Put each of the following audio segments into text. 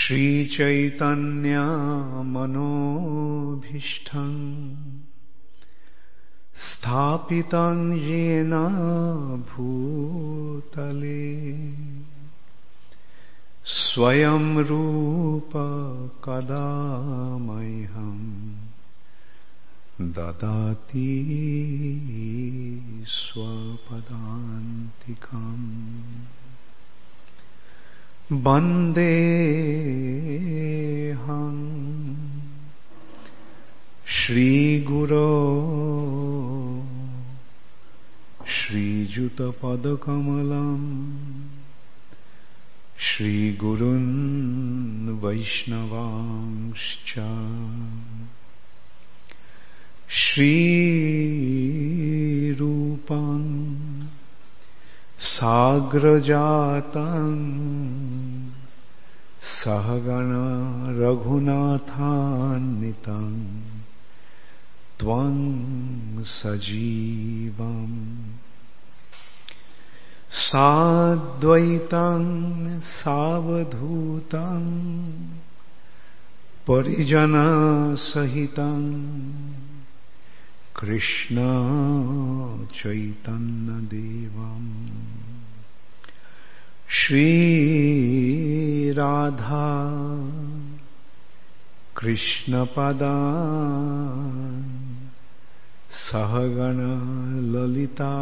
श्री चैतन्य मनोभीष्टं स्थापितं येन भूतले स्वयं रूप कदा मह्यं ददाति स्वपदान्तिकम् वन्देऽहं श्रीगुरो श्रीयुतपदकमलं श्रीगुरून् वैष्णवांश्च श्रीरूपं साग्रजातं सहगण रघुनाथान्वितं त्वं सजीवम् साद्वैतं सावधूतं परिजनसहितं कृष्ण चैतन्यदेवं श्रीराधा कृष्णपदान् सहगण ललिता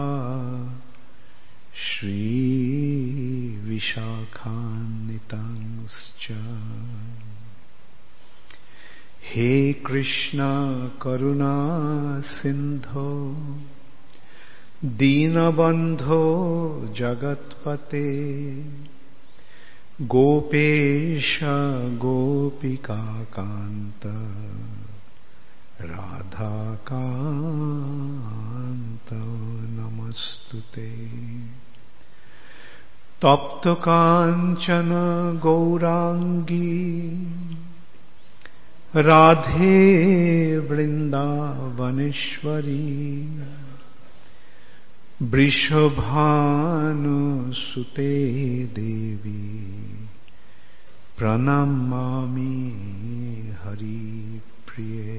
श्रीविशाखान्वितांश्च हे कृष्ण करुणा सिंधो दीनबंधो जगत्पते गोपेश गोपिकाकान्त राधाकान्त नमस्तुते तप्त कांचन गौरांगी राधे वृंदावनेश्वरी वृषभानुसुते देवी प्रणमामि हरिप्रिये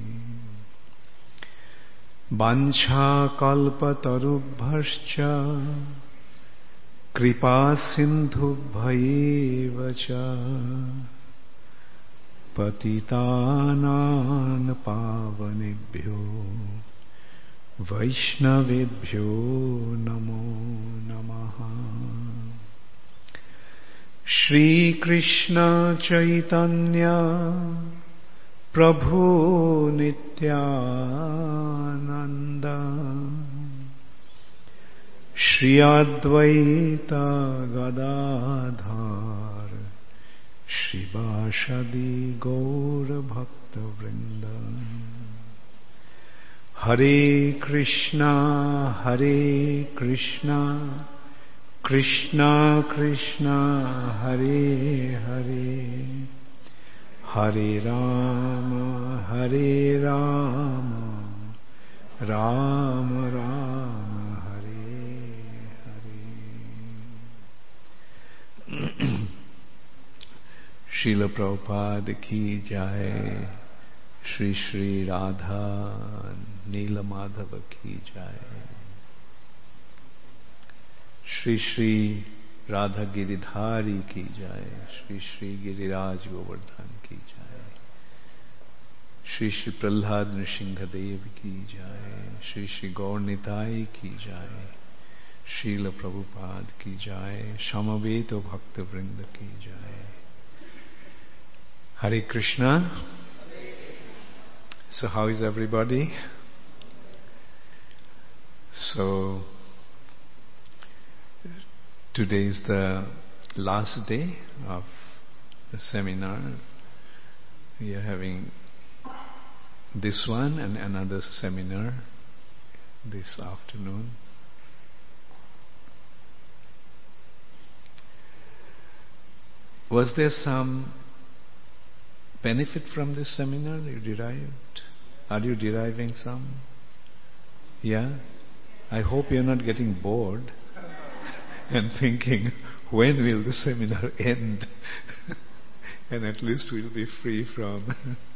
वाञ्छाकल्पतरुभ्यश्च कृपासिन्धुभ्यैव च पतितानां पावनेभ्यो वैष्णवेभ्यो नमो नमः। श्रीकृष्ण चैतन्य प्रभु नित्यानंद श्री अद्वैत गदाधर श्रीवासदि गौर भक्तवृंद। हरे कृष्णा कृष्णा कृष्णा हरे हरे हरे राम राम राम हरे हरे। श्रील प्रभुपाद की जय। श्री श्री राधा नीलमाधव की जय। श्री श्री राधा गिरिधारी की जय। श्री श्री गिरिराज गोवर्धन की जय। श्री श्री प्रहलाद नृसिंहदेव की जय। श्री श्री गौरनिताई की जय। श्रील प्रभुपाद की जय। समवेत भक्त वृंद की जय। Hare Krishna. So how is everybody? So today is the last day of the seminar. We are having this one and another seminar this afternoon. Was there some benefit from this seminar you derived? Are you deriving some? Yeah? I hope you're not getting bored and thinking, when will the seminar end? And at least we'll be free from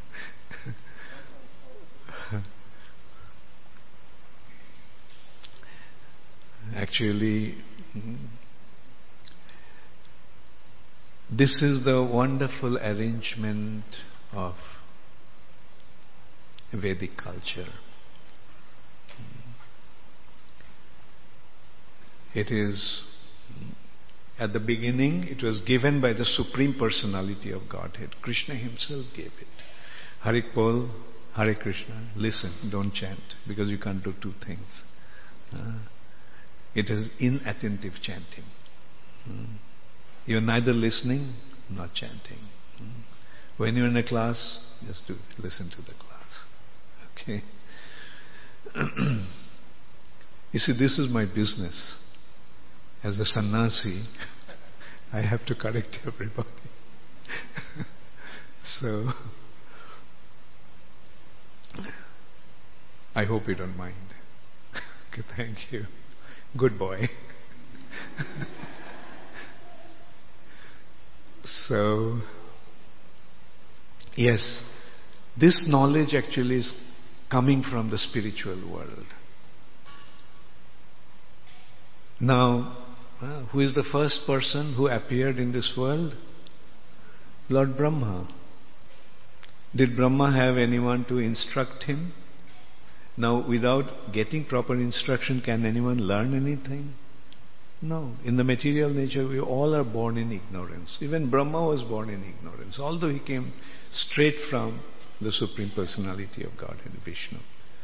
actually, this is the wonderful arrangement of Vedic culture. It is, at the beginning, it was given by the Supreme Personality of Godhead. Krishna himself gave it. Harik Bol, Hare Krishna. Listen, don't chant, because you can't do two things. It is inattentive chanting. You're neither listening nor chanting. When you're in a class, just listen to the class. Okay? You see, this is my business. As a sannyasi, I have to correct everybody. So, I hope you don't mind. Okay, thank you. Good boy. So, yes, this knowledge actually is coming from the spiritual world. Now, who is the first person who appeared in this world? Lord Brahma. Did Brahma have anyone to instruct him? Now, without getting proper instruction, can anyone learn anything? No. In the material nature, we all are born in ignorance. Even Brahma was born in ignorance, although he came straight from the Supreme Personality of Godhead, Vishnu.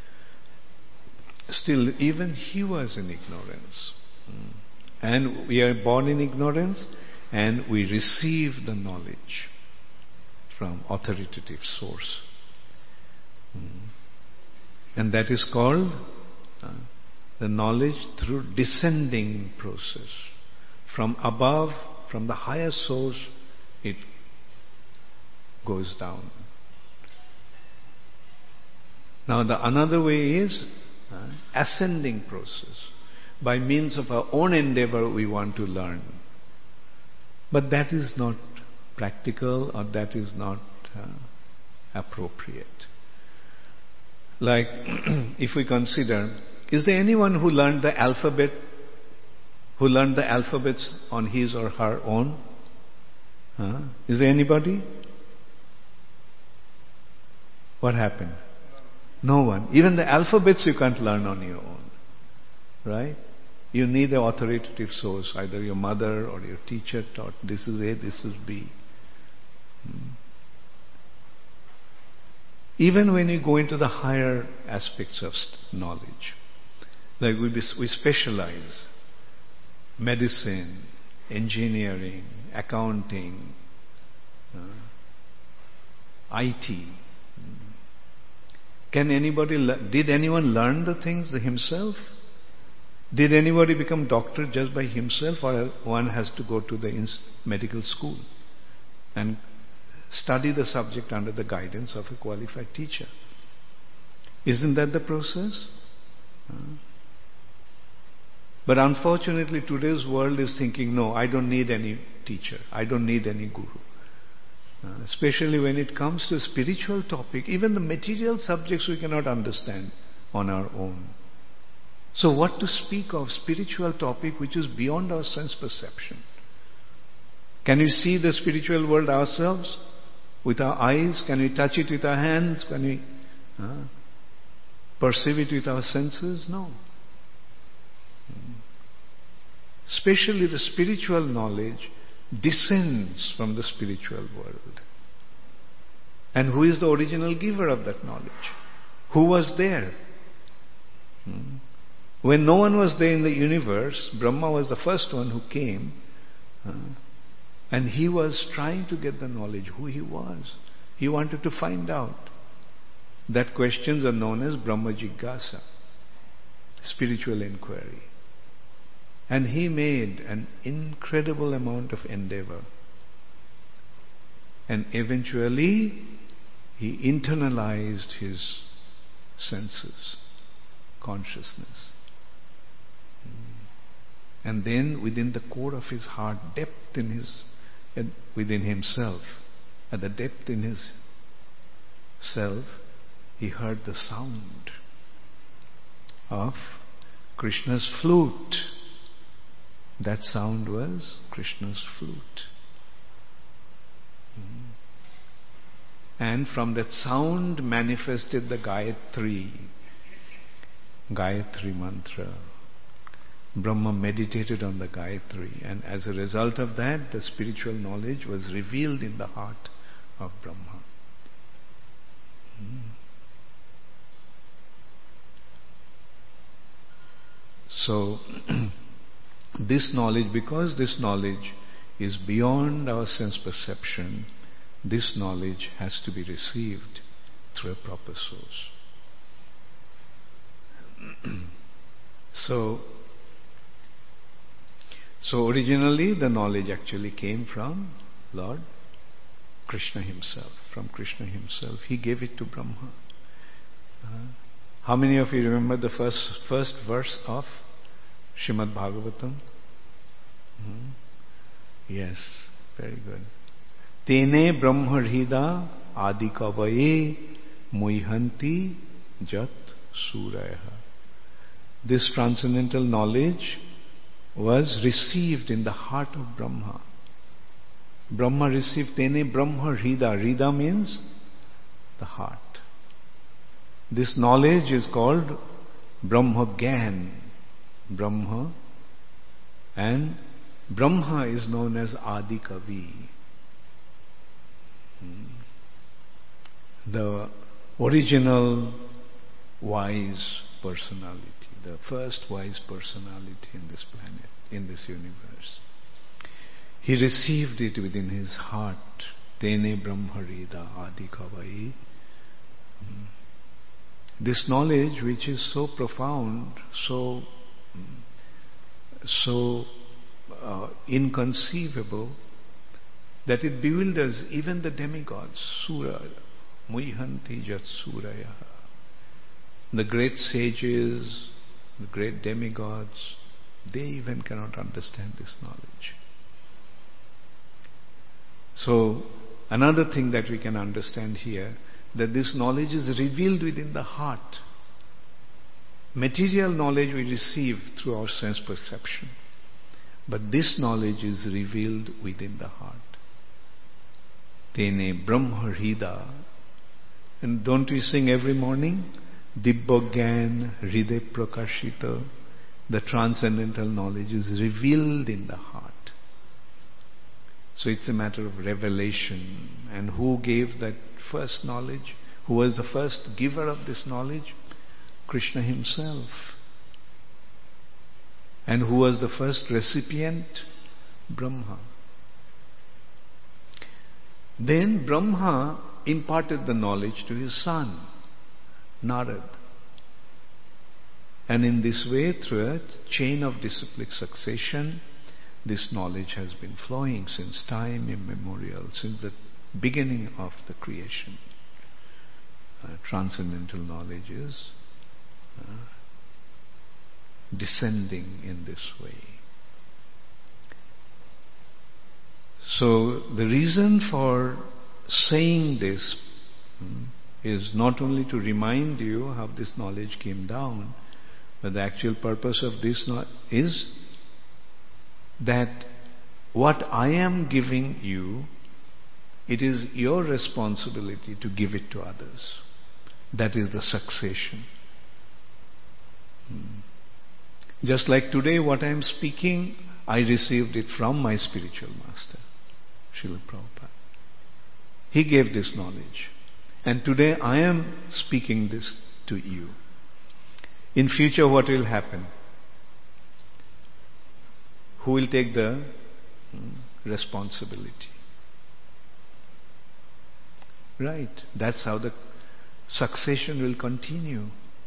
Still, even he was in ignorance. And we are born in ignorance, and we receive the knowledge from authoritative source. And that is called the knowledge through descending process. From above, from the higher source, it goes down. Now another way is ascending process. By means of our own endeavor, we want to learn. But that is not practical, or that is not appropriate. Like, if we consider, is there anyone who learned the alphabet, who learned the alphabets on his or her own? Is there anybody? What happened? No one. Even the alphabets you can't learn on your own. Right? You need an authoritative source, either your mother or your teacher taught, this is A, this is B. Even when you go into the higher aspects of knowledge, like we specialize, medicine, engineering, accounting, IT. Did anyone learn the things himself? Did anybody become doctor just by himself, or one has to go to the medical school and study the subject under the guidance of a qualified teacher? Isn't that the process? But unfortunately today's world is thinking, no, I don't need any teacher, I don't need any guru. Especially when it comes to a spiritual topic, even the material subjects we cannot understand on our own. So what to speak of spiritual topic which is beyond our sense perception? Can we see the spiritual world ourselves with our eyes? Can we touch it with our hands? Can we perceive it with our senses? No. Especially the spiritual knowledge descends from the spiritual world. And who is the original giver of that knowledge? Who was there? When no one was there in the universe, Brahma was the first one who came, and he was trying to get the knowledge who he was. He wanted to find out. That questions are known as Brahma Jigyasa, spiritual inquiry. And he made an incredible amount of endeavor. And eventually, he internalized his senses, consciousness. And then within the core of his heart, depth within himself, at the depth in his self, he heard the sound of Krishna's flute. That sound was Krishna's flute. And from that sound manifested the Gayatri mantra. Brahma meditated on the Gayatri, and as a result of that, the spiritual knowledge was revealed in the heart of Brahma. So, this knowledge, because this knowledge is beyond our sense perception, this knowledge has to be received through a proper source. So originally the knowledge actually came from Lord Krishna himself. From Krishna himself. He gave it to Brahma. How many of you remember the first verse of Srimad Bhagavatam? Yes, very good. Tene Brahma Hrida Adi Kavaye Muihanti Jat Suraya. This transcendental knowledge was received in the heart of Brahma. Brahma received Tene Brahma Hrida. Hrida means the heart. This knowledge is called Brahma Gyan. Brahma. And Brahma is known as Adi Kavi. The original wise personality, the first wise personality in this planet, in this universe. He received it within his heart. Tene Brahmarida Adi Kavai. This knowledge, which is so profound, so inconceivable, that it bewilders even the demigods. Sura, Muihanti Jat Suraya. The great sages, the great demigods, they even cannot understand this knowledge. So, another thing that we can understand here, that this knowledge is revealed within the heart. Material knowledge we receive through our sense perception. But this knowledge is revealed within the heart. Tene Brahma Hrida. And don't we sing every morning? Dibba Gyan Hriday Prakashita. The transcendental knowledge is revealed in the heart. So it's a matter of revelation. And who gave that first knowledge? Who was the first giver of this knowledge? Krishna himself. And who was the first recipient? Brahma. Then Brahma imparted the knowledge to his son, Narad. And in this way, through a chain of disciplic succession, this knowledge has been flowing since time immemorial, since the beginning of the creation. Transcendental knowledge is descending in this way. So the reason for saying this is not only to remind you how this knowledge came down, but the actual purpose of this is that what I am giving you, it is your responsibility to give it to others. That is the succession. Just like today what I am speaking, I received it from my spiritual master, Srila Prabhupada. He gave this knowledge. And today I am speaking this to you. In future what will happen? Who will take the responsibility? Right. That's how the succession will continue.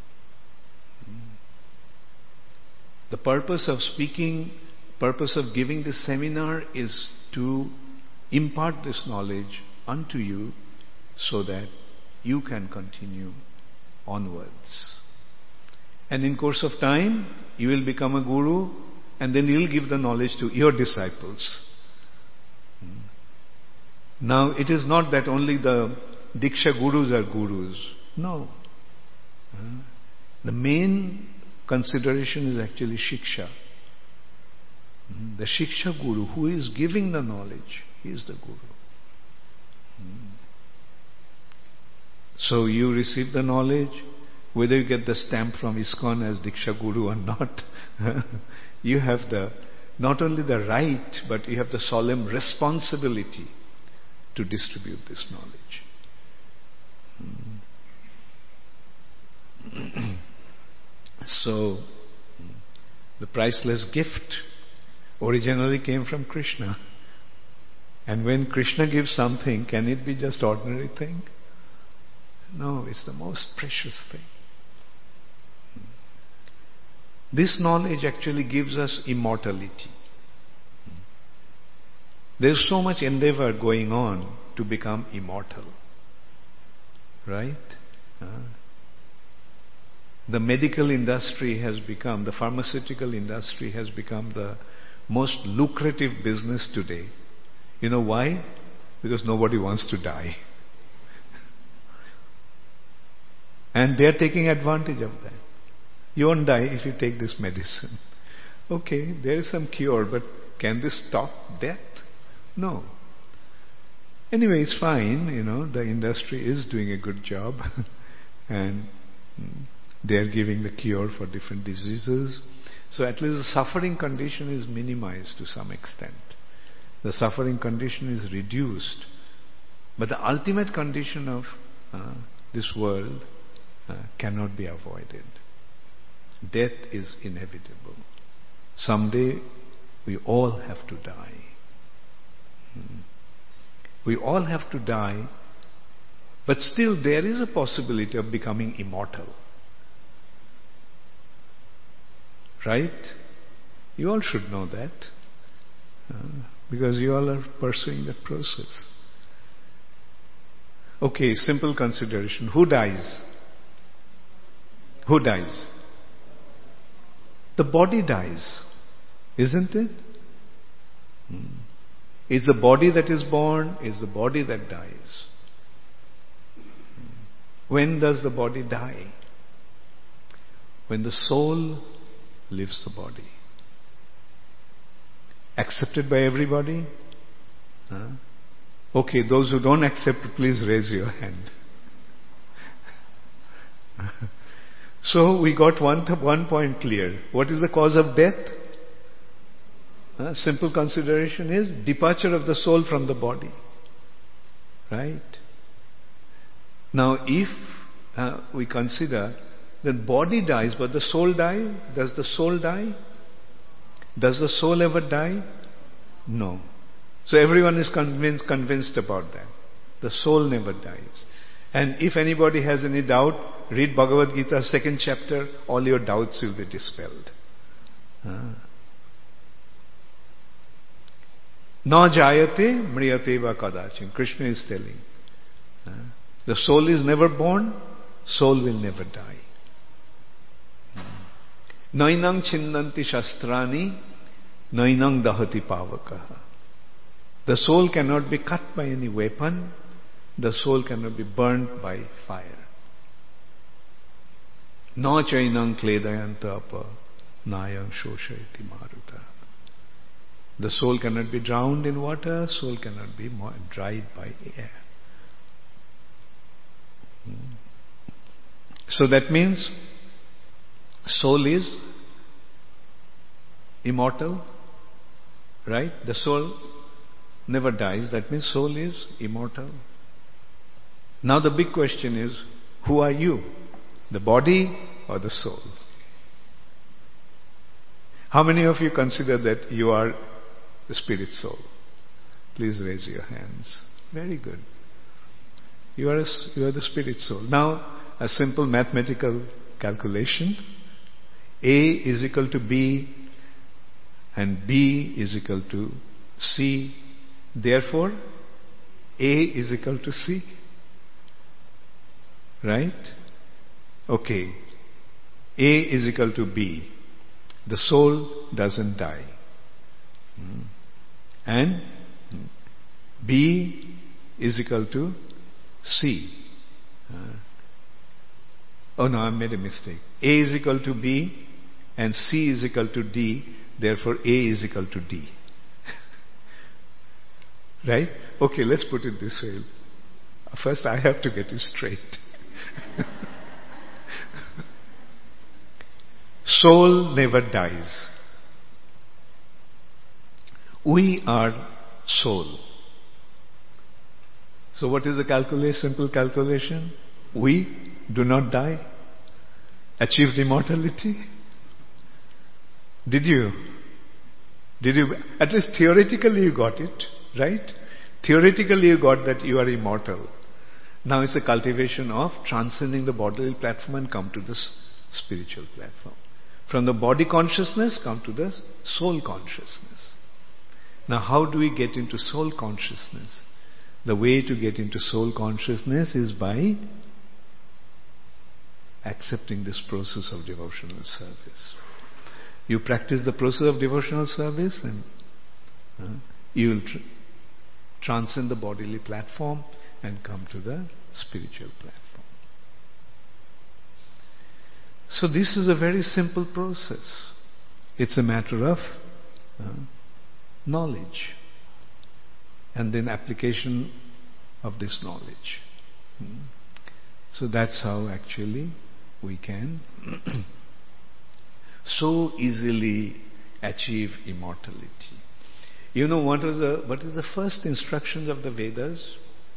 The purpose of speaking, purpose of giving this seminar is to impart this knowledge unto you so that you can continue onwards. And in course of time, you will become a guru, and then you will give the knowledge to your disciples. Now, it is not that only the Diksha Gurus are Gurus. No. The main consideration is actually Shiksha. The Shiksha Guru, who is giving the knowledge, he is the Guru. So you receive the knowledge, whether you get the stamp from ISKCON as Diksha Guru or not, you have not only the right, but you have the solemn responsibility to distribute this knowledge. So, the priceless gift originally came from Krishna. And when Krishna gives something, can it be just ordinary thing? No, it's the most precious thing. This knowledge actually gives us immortality. There's so much endeavor going on to become immortal. Right? The medical industry has become, the pharmaceutical industry has become the most lucrative business today. You know why? Because nobody wants to die. And they are taking advantage of that. You won't die if you take this medicine. Okay, there is some cure, but can this stop death? No. Anyway, it's fine, the industry is doing a good job and they are giving the cure for different diseases. So at least the suffering condition is minimized to some extent. The suffering condition is reduced. But the ultimate condition of this world cannot be avoided. Death is inevitable. Someday we all have to die. We all have to die, but still there is a possibility of becoming immortal. Right? You all should know that. Because you all are pursuing that process. Okay, simple consideration. Who dies? Who dies? The body dies. Isn't it? It's the body that is born, it's the body that dies. When does the body die? When the soul leaves the body. Accepted by everybody? Okay, those who don't accept, please raise your hand. So we got one point clear. What is the cause of death? Simple consideration is departure of the soul from the body. Right? Now if we consider that body dies but the soul dies, does the soul die? Does the soul ever die? No. So everyone is convinced about that. The soul never dies. And if anybody has any doubt, read Bhagavad Gita, 2nd chapter, all your doubts will be dispelled. Na jayate mriyate va kadachin. Krishna is telling. The soul is never born, soul will never die. Nainang chinnanti shastrani, nainang dahati pavakaha. The soul cannot be cut by any weapon, the soul cannot be burnt by fire. Na chainang kledayanta apa, nayang shoshayati maruta. The soul cannot be drowned in water, soul cannot be dried by air. So that means soul is immortal, right? The soul never dies, that means soul is immortal. Now the big question is, who are you? The body or the soul? How many of you consider that you are the spirit soul? Please raise your hands. Very good. You are the spirit soul. Now, a simple mathematical calculation. A is equal to B and B is equal to C. Therefore, A is equal to C. Right? Okay. A is equal to B. The soul doesn't die. And B is equal to C. Oh no, I made a mistake. A is equal to B and C is equal to D. Therefore, A is equal to D. Right? Okay, let's put it this way. First, I have to get it straight. Soul never dies. We are soul. So what is the calculation? Simple calculation. We do not die. Achieved immortality. Did you? At least theoretically you got it, right? Theoretically you got that you are immortal. Now it's a cultivation of transcending the bodily platform and come to this spiritual platform. From the body consciousness come to the soul consciousness. Now how do we get into soul consciousness? The way to get into soul consciousness is by accepting this process of devotional service. You practice the process of devotional service and you will transcend the bodily platform and come to the spiritual platform. So this is a very simple process. It's a matter of knowledge and then application of this knowledge. So that's how actually we can so easily achieve immortality. You know what is the first instructions of the Vedas?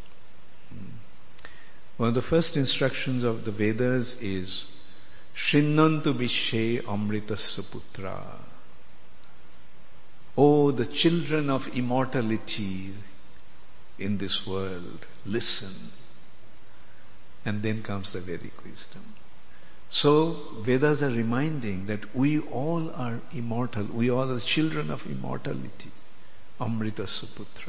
One of the first instructions of the Vedas is Shrinnantu Vishe Amritasya Putra. Oh, the children of immortality in this world, listen. And then comes the Vedic wisdom. So, Vedas are reminding that we all are immortal. We are the children of immortality. Amritasya Putra.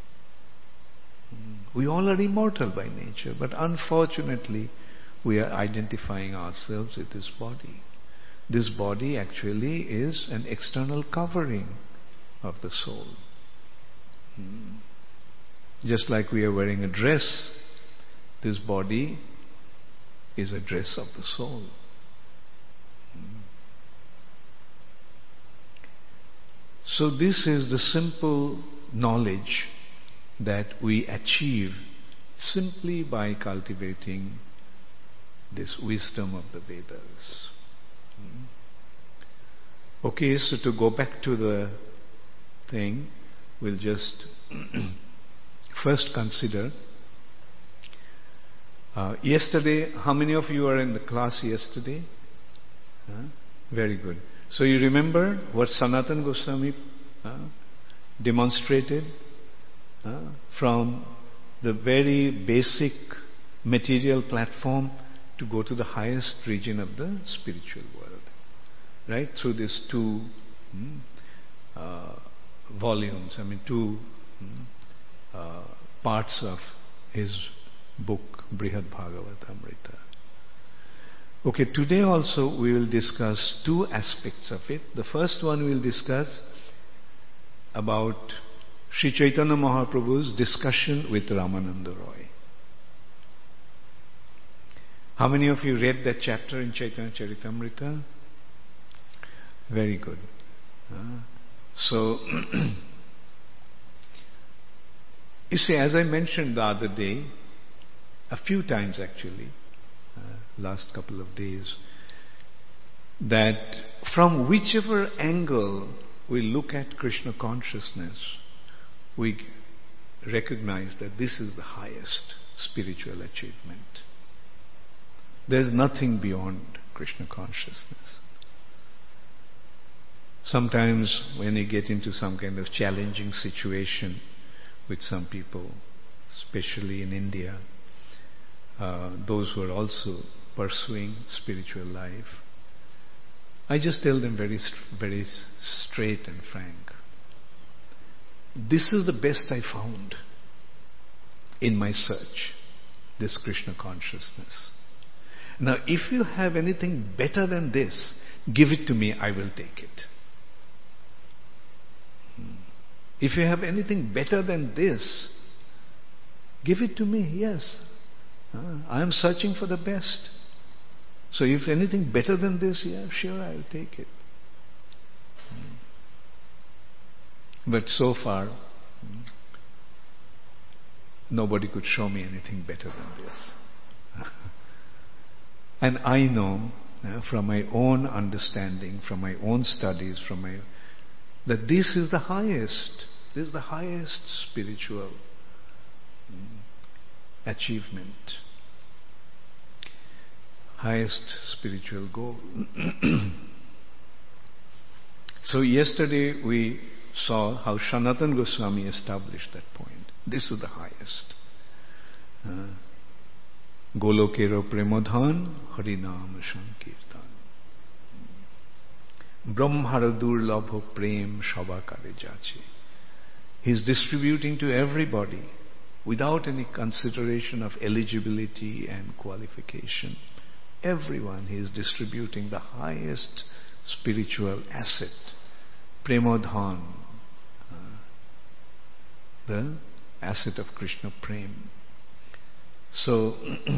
We all are immortal by nature, but unfortunately, we are identifying ourselves with this body. This body actually is an external covering of the soul. Just like we are wearing a dress, this body is a dress of the soul. So this is the simple knowledge that we achieve simply by cultivating this wisdom of the Vedas. Okay, so to go back to the thing, we'll just first consider yesterday, how many of you are in the class yesterday? Very good. So you remember what Sanatana Goswami demonstrated from the very basic material platform to go to the highest region of the spiritual world, right? Through these two volumes, two parts of his book, Brihad Bhagavatamrita. Okay, today also we will discuss two aspects of it. The first one we will discuss about Sri Chaitanya Mahaprabhu's discussion with Ramananda Roy. How many of you read that chapter in Chaitanya Charitamrita? Very good. So, you see, as I mentioned the other day, a few times actually, last couple of days, that from whichever angle we look at Krishna consciousness, we recognize that this is the highest spiritual achievement. There is nothing beyond Krishna consciousness. Sometimes when you get into some kind of challenging situation with some people, especially in India, those who are also pursuing spiritual life, I just tell them very, very straight and frank. This is the best I found in my search, this Krishna consciousness. Now, if you have anything better than this, give it to me, I will take it. If you have anything better than this, Give it to me, yes. I am searching for the best. So if anything better than this, yeah, sure, I'll take it. But so far, nobody could show me anything better than this. And I know from my own understanding, from my own studies, that this is the highest. This is the highest spiritual achievement, highest spiritual goal. So yesterday we saw how Sanatana Goswami established that point. This is the highest. Golokero Premodhan Harinam Sankirtan. Brahmara Durlabho Prem Shabakare Jache. He is distributing to everybody without any consideration of eligibility and qualification. Everyone he is distributing the highest spiritual asset. Premodhan, the asset of Krishna Prem. So,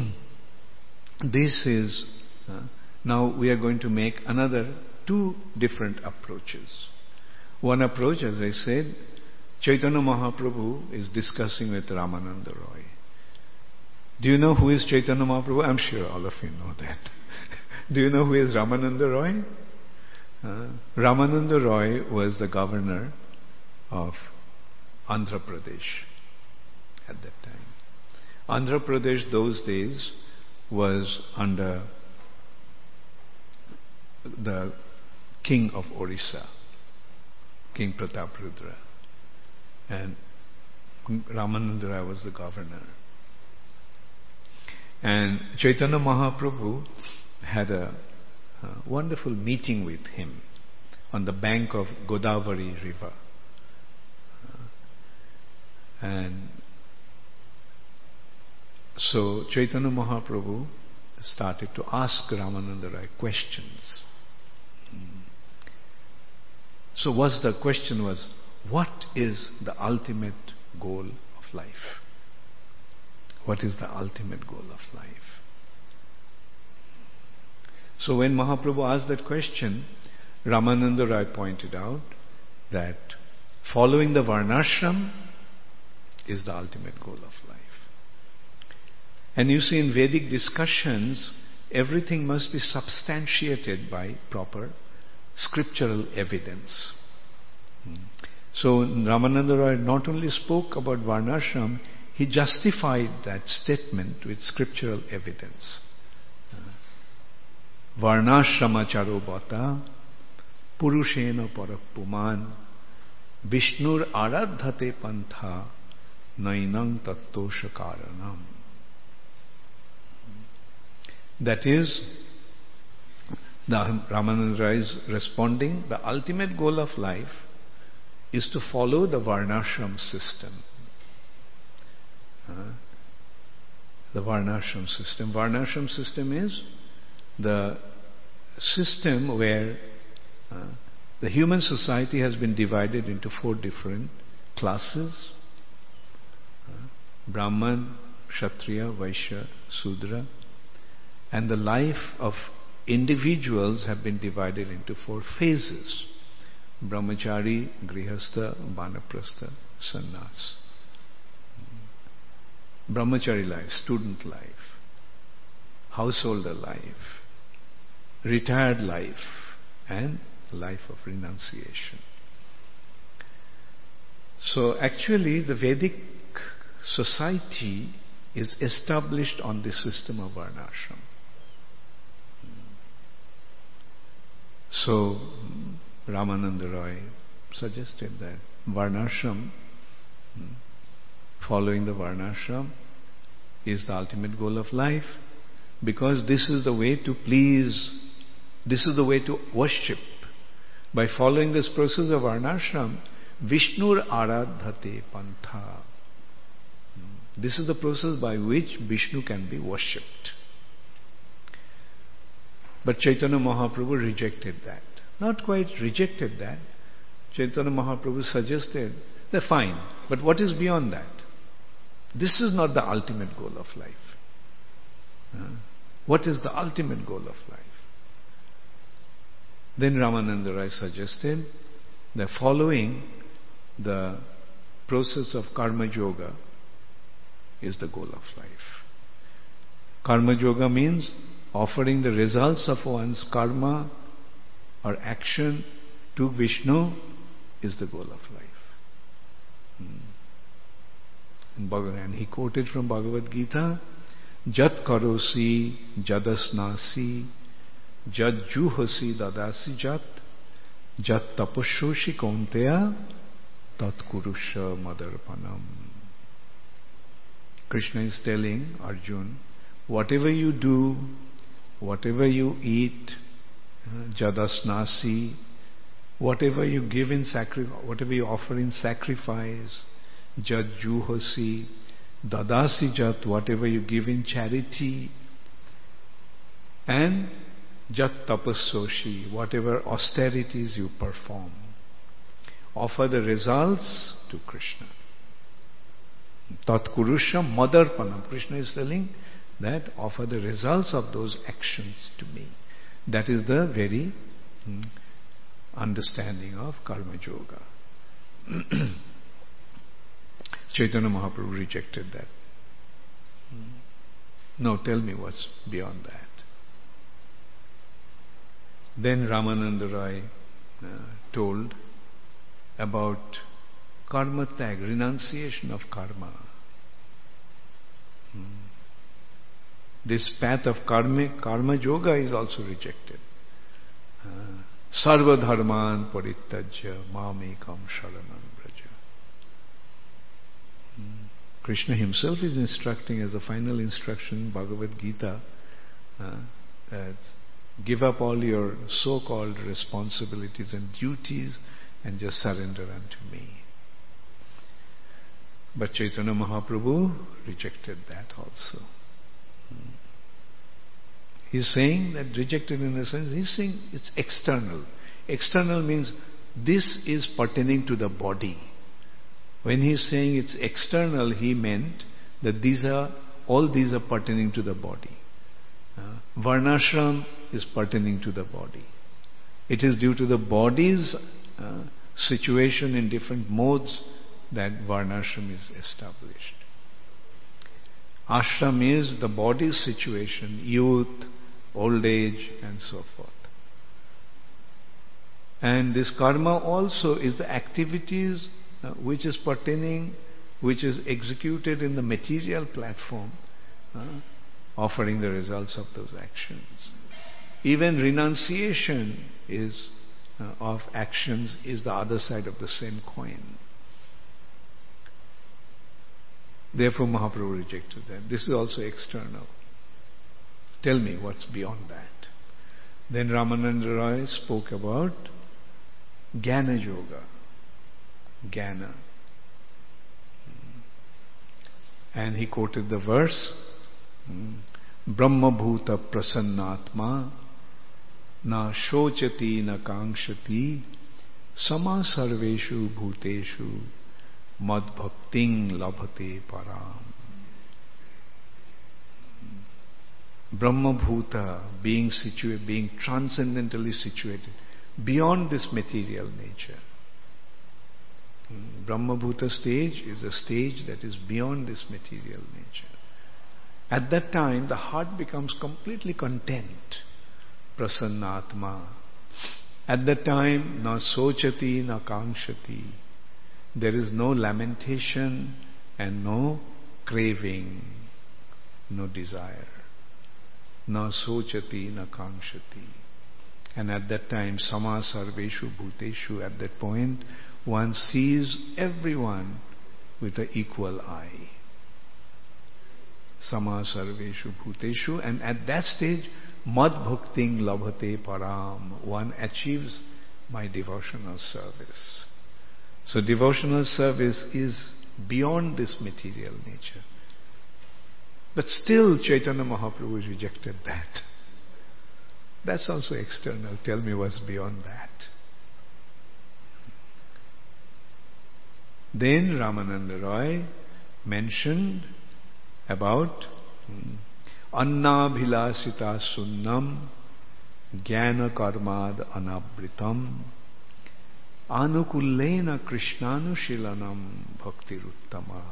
this is, now we are going to make another two different approaches. One approach, as I said, Chaitanya Mahaprabhu is discussing with Ramananda Roy. Do you know who is Chaitanya Mahaprabhu? I'm sure all of you know that. Do you know who is Ramananda Roy? Ramananda Roy was the governor of Andhra Pradesh at that time. Andhra Pradesh those days was under the king of Orissa, King Prataprudra. And Ramananda Roy was the governor. And Chaitanya Mahaprabhu had a wonderful meeting with him on the bank of Godavari river. And so Chaitanya Mahaprabhu started to ask Ramananda Roy questions. So the question was, what is the ultimate goal of life? What is the ultimate goal of life? So when Mahaprabhu asked that question, Ramananda Roy pointed out that following the Varnashram is the ultimate goal of life. And you see, in Vedic discussions, everything must be substantiated by proper scriptural evidence. So Ramananda Roy not only spoke about Varnashram, he justified that statement with scriptural evidence. Varnashrama bhata purushena parakpuman Vishnur aradhate pantha nainang tattosha karanam. That is, the Ramananda Roy is responding, the ultimate goal of life is to follow the Varnashram system. The Varnashram system. Varnashram system is the system where the human society has been divided into 4 different classes. Brahman, Kshatriya, Vaishya, Sudra. And the life of individuals have been divided into 4 phases. Brahmachari, Grihastha, Vanaprastha, Sannyas. Brahmachari life, student life, householder life, retired life, and life of renunciation. So actually the Vedic society is established on the system of Varnashram. So Ramananda Roy suggested that Varnashram, following the Varnashram, is the ultimate goal of life, because this is the way to please, this is the way to worship. By following this process of Varnashram, Vishnur aradhate pantha. This is the process by which Vishnu can be worshipped. But Chaitanya Mahaprabhu rejected that. Not quite rejected that. Chaitanya Mahaprabhu suggested that fine, but what is beyond that? This is not the ultimate goal of life. What is the ultimate goal of life? Then Ramananda Rai suggested that following the process of karma yoga is the goal of life. Karma yoga means offering the results of one's karma or action to Vishnu is the goal of life. And he quoted from Bhagavad Gita, Jat karosi jadasnasi jat juhasi dadasi jat tapashoshi kaunteya tat kurusha madarpanam. Krishna is telling Arjun, whatever you do, whatever you eat, jadasnasi, whatever you give in sacrifice, whatever you offer in sacrifice, jat juhasi, dadasi jat, whatever you give in charity, and jat tapassoshi, whatever austerities you perform, offer the results to Krishna. Tat kurusha madarpanam. Krishna is telling that offer the results of those actions to me. That is the very understanding of karma yoga. Chaitanya Mahaprabhu rejected that. No, tell me what's beyond that. Then Ramananda Rai told about karma tag, renunciation of karma. This path of karma yoga is also rejected. Sarva dharman parittajya mamekam sharanam braja. Krishna himself is instructing as the final instruction in Bhagavad Gita, give up all your so-called responsibilities and duties and just surrender unto me. But Chaitanya Mahaprabhu rejected that also. He's saying that rejected in a sense, he's saying it's external. External means this is pertaining to the body. When he's saying it's external, he meant that all these are pertaining to the body. Varnashram is pertaining to the body. It is due to the body's situation in different modes that Varnashram is established. Ashram is the body's situation, youth, old age, and so forth. And this karma also is the activities which is pertaining, which is executed in the material platform, offering the results of those actions. Even renunciation is of actions is the other side of the same coin. Therefore Mahaprabhu rejected that. This is also external. Tell me what's beyond that. Then Ramananda Rai spoke about Jnana Yoga. Jnana. And he quoted the verse, Brahma Bhuta Prasannatma Na Shochati Na Kankshati Sama Sarveshu Bhuteshu Mad Bhakting Labhate Param. Brahma Bhuta, being transcendentally situated beyond this material nature. Brahma Bhuta stage is a stage that is beyond this material nature. At that time, the heart becomes completely content. Prasannatma. At that time, na sochati, na kankshati. There is no lamentation and no craving, no desire. Na sochati, na kankshati. And at that time, sama sarveshu bhuteshu, at that point, one sees everyone with an equal eye. Sama sarveshu bhuteshu, and at that stage, mad bhakting labhate param, one achieves my devotional service. So devotional service is beyond this material nature. But still Chaitanya Mahaprabhu rejected that. That's also external. Tell me what's beyond that. Then Ramananda Roy mentioned about Anna Bhilasita Sunnam Jnana Karmad Anabritam Anukullena Krishnanushilanam Bhaktiruttama.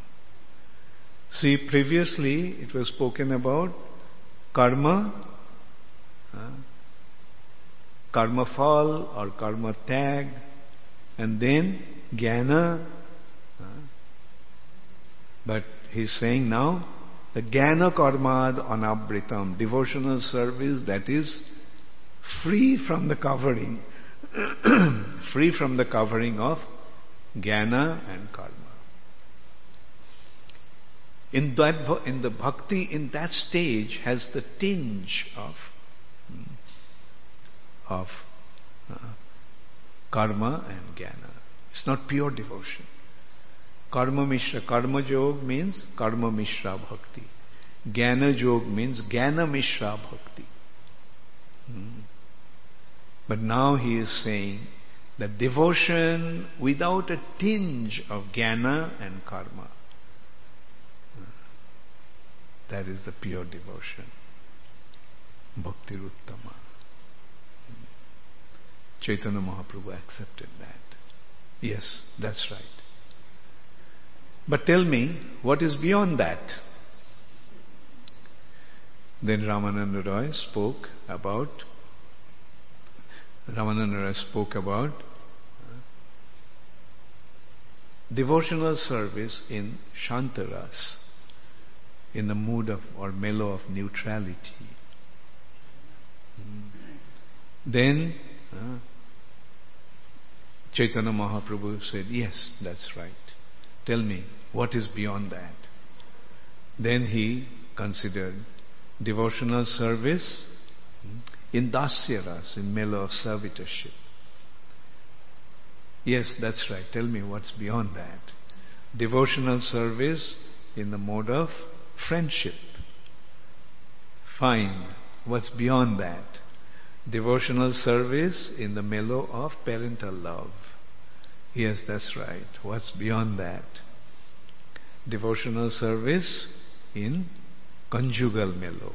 See, previously it was spoken about karma, karma fall or karma tag, and then jnana. But he's saying now the jnana karmad anabritam, devotional service that is free from the covering, free from the covering of jnana and karma. In the bhakti, in that stage, has the tinge of karma and jnana. It's not pure devotion. Karma mishra, karma jog means karma mishra bhakti. Jnana jog means jnana mishra bhakti. But now he is saying that devotion without a tinge of jnana and karma, that is the pure devotion. Bhaktiruttama. Chaitanya Mahaprabhu accepted that. Yes, that's right. But tell me, what is beyond that? Then Ramananda Roy spoke about devotional service in Shantaras, in the mood of or mellow of neutrality. Then Chaitanya Mahaprabhu said, yes, that's right. Tell me, what is beyond that? Then he considered devotional service in dasyaras, in mellow of servitorship. Yes, that's right. Tell me what's beyond that. Devotional service in the mode of friendship. Fine. What's beyond that? Devotional service in the mellow of parental love. Yes, that's right. What's beyond that? Devotional service in conjugal mellow.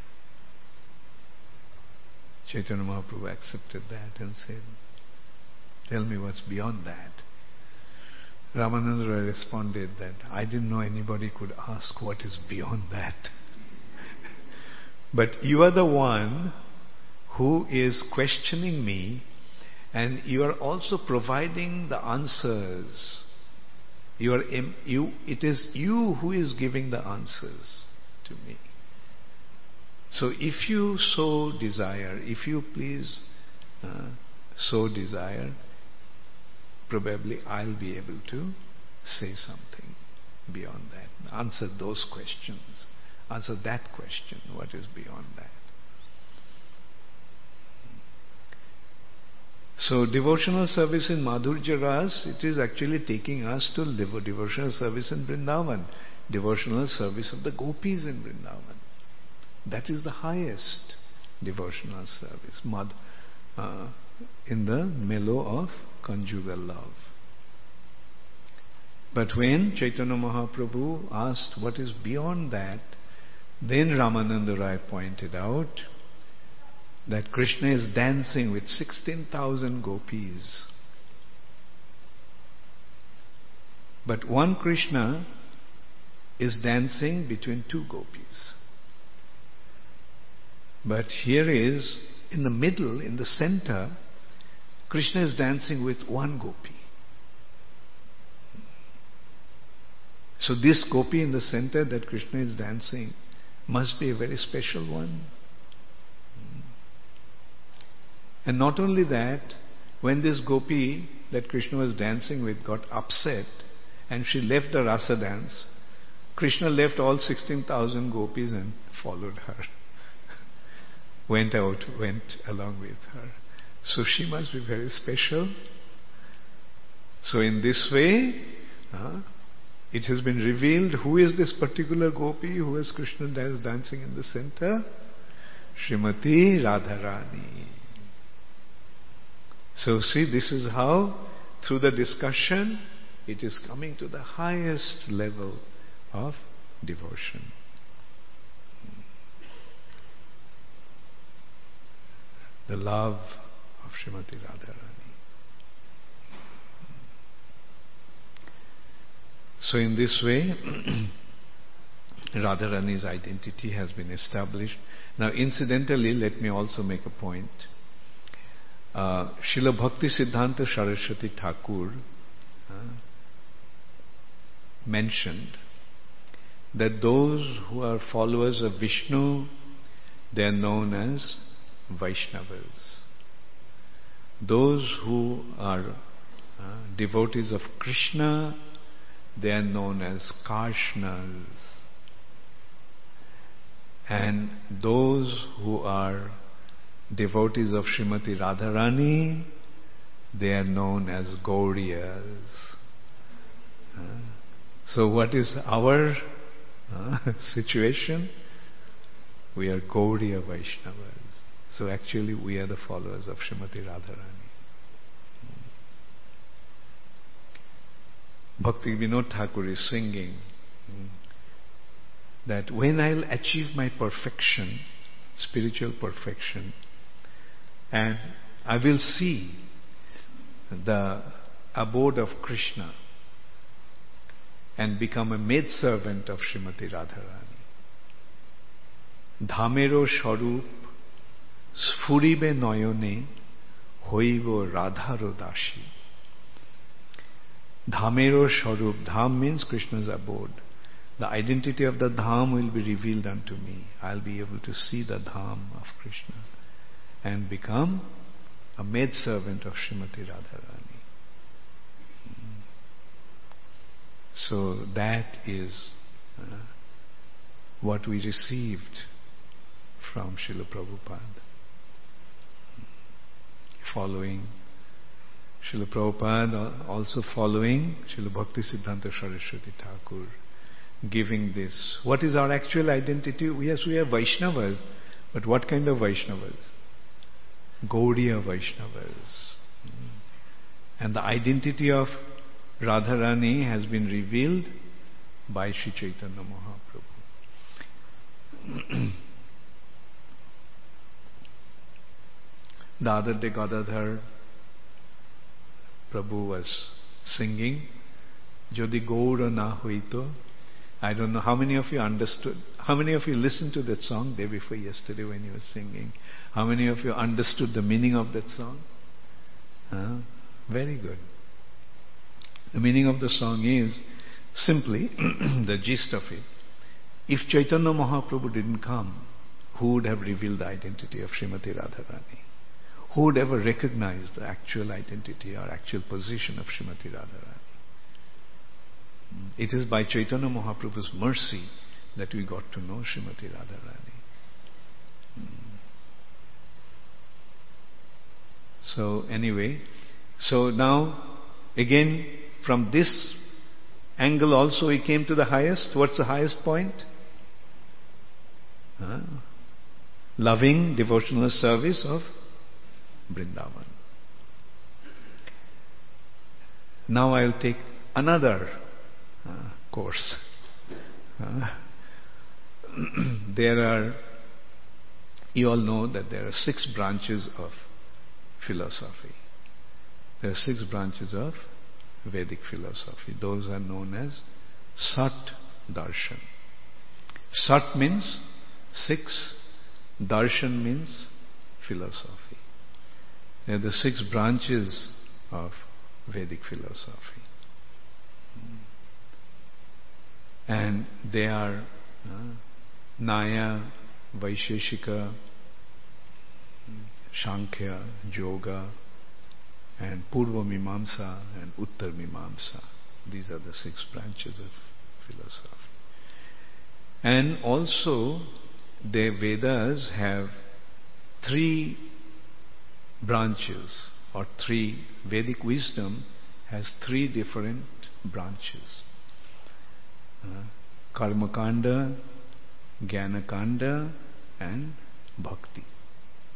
Chaitanya Mahaprabhu accepted that and said, tell me what's beyond that. Ramananda responded that I didn't know anybody could ask what is beyond that. But you are the one who is questioning me, and you are also providing the answers. It is you who is giving the answers to me. So if you so desire, if you please so desire, probably I'll be able to say something beyond that. Answer those questions. Answer that question. What is beyond that? So devotional service in Madhurya Ras, it is actually taking us to devotional service in Vrindavan. Devotional service of the gopis in Vrindavan. That is the highest devotional service. In the mellow of conjugal love. But when Chaitanya Mahaprabhu asked what is beyond that, then Ramananda Rai pointed out that Krishna is dancing with 16,000 gopis. But one Krishna is dancing between two gopis. But here is, in the middle, in the center, Krishna is dancing with one gopi. So this gopi in the center that Krishna is dancing must be a very special one. And not only that, when this gopi that Krishna was dancing with got upset and she left the rasa dance, Krishna left all 16,000 gopis and followed her. Went along with her. So she must be very special. So in this way, it has been revealed who is this particular gopi who is Krishna dancing in the center. Srimati Radharani. So see, this is how, through the discussion, it is coming to the highest level of devotion. The love of Srimati Radharani. So in this way, Radharani's identity has been established. Now incidentally, let me also make a point. Srila Bhakti Siddhanta Saraswati Thakur mentioned that those who are followers of Vishnu, they are known as Vaishnavas. Those who are devotees of Krishna, they are known as Karshnas. And those who are devotees of Srimati Radharani, they are known as Gauriyas. So what is our situation? We are Gauriya Vaishnavas. So actually we are the followers of Srimati Radharani. Bhakti Vinod Thakur is singing that when I'll achieve my perfection, spiritual perfection, and I will see the abode of Krishna and become a maidservant of Srimati Radharani. Dhamero Sharup Sfuribe Noyone Hoibo Radharo Dashi. Dhamero Sharup. Dham means Krishna's abode. The identity of the Dham will be revealed unto me. I'll be able to see the Dham of Krishna and become a maidservant of Srimati Radharani. So that is what we received from Srila Prabhupada. Following Srila Prabhupada, also following Srila Bhakti Siddhanta Saraswati Thakur, giving this. What is our actual identity? Yes, we are Vaishnavas, but what kind of Vaishnavas? Gaudiya Vaishnavas. And the identity of Radharani has been revealed by Sri Chaitanya Mahaprabhu. The other day Gadadhar Prabhu was singing, Jodi Gaura na hoito. I don't know how many of you understood. How many of you listened to that song day before yesterday when he was singing? How many of you understood the meaning of that song? Very good. The meaning of the song is simply the gist of it. If Chaitanya Mahaprabhu didn't come, who would have revealed the identity of Srimati Radharani? Who would ever recognize the actual identity or actual position of Srimati Radharani? It is by Chaitanya Mahaprabhu's mercy that we got to know Srimati Radharani. So anyway, so now again from this angle also we came to the highest. What's the highest point? Loving devotional service of Vrindavan. Now I'll take another course. You all know that there are 6 branches of philosophy. There are 6 branches of Vedic philosophy. Those are known as Sat Darshan. Sat means 6, Darshan means philosophy. They are the 6 branches of Vedic philosophy. And they are Nyaya, Vaisheshika, Sankhya, Yoga, and Purva Mimamsa and Uttar Mimamsa. These are the 6 branches of philosophy. And also the Vedas have 3 branches, or 3 Vedic wisdom has 3 different branches. Karma Kanda, Jnana Kanda, and Bhakti,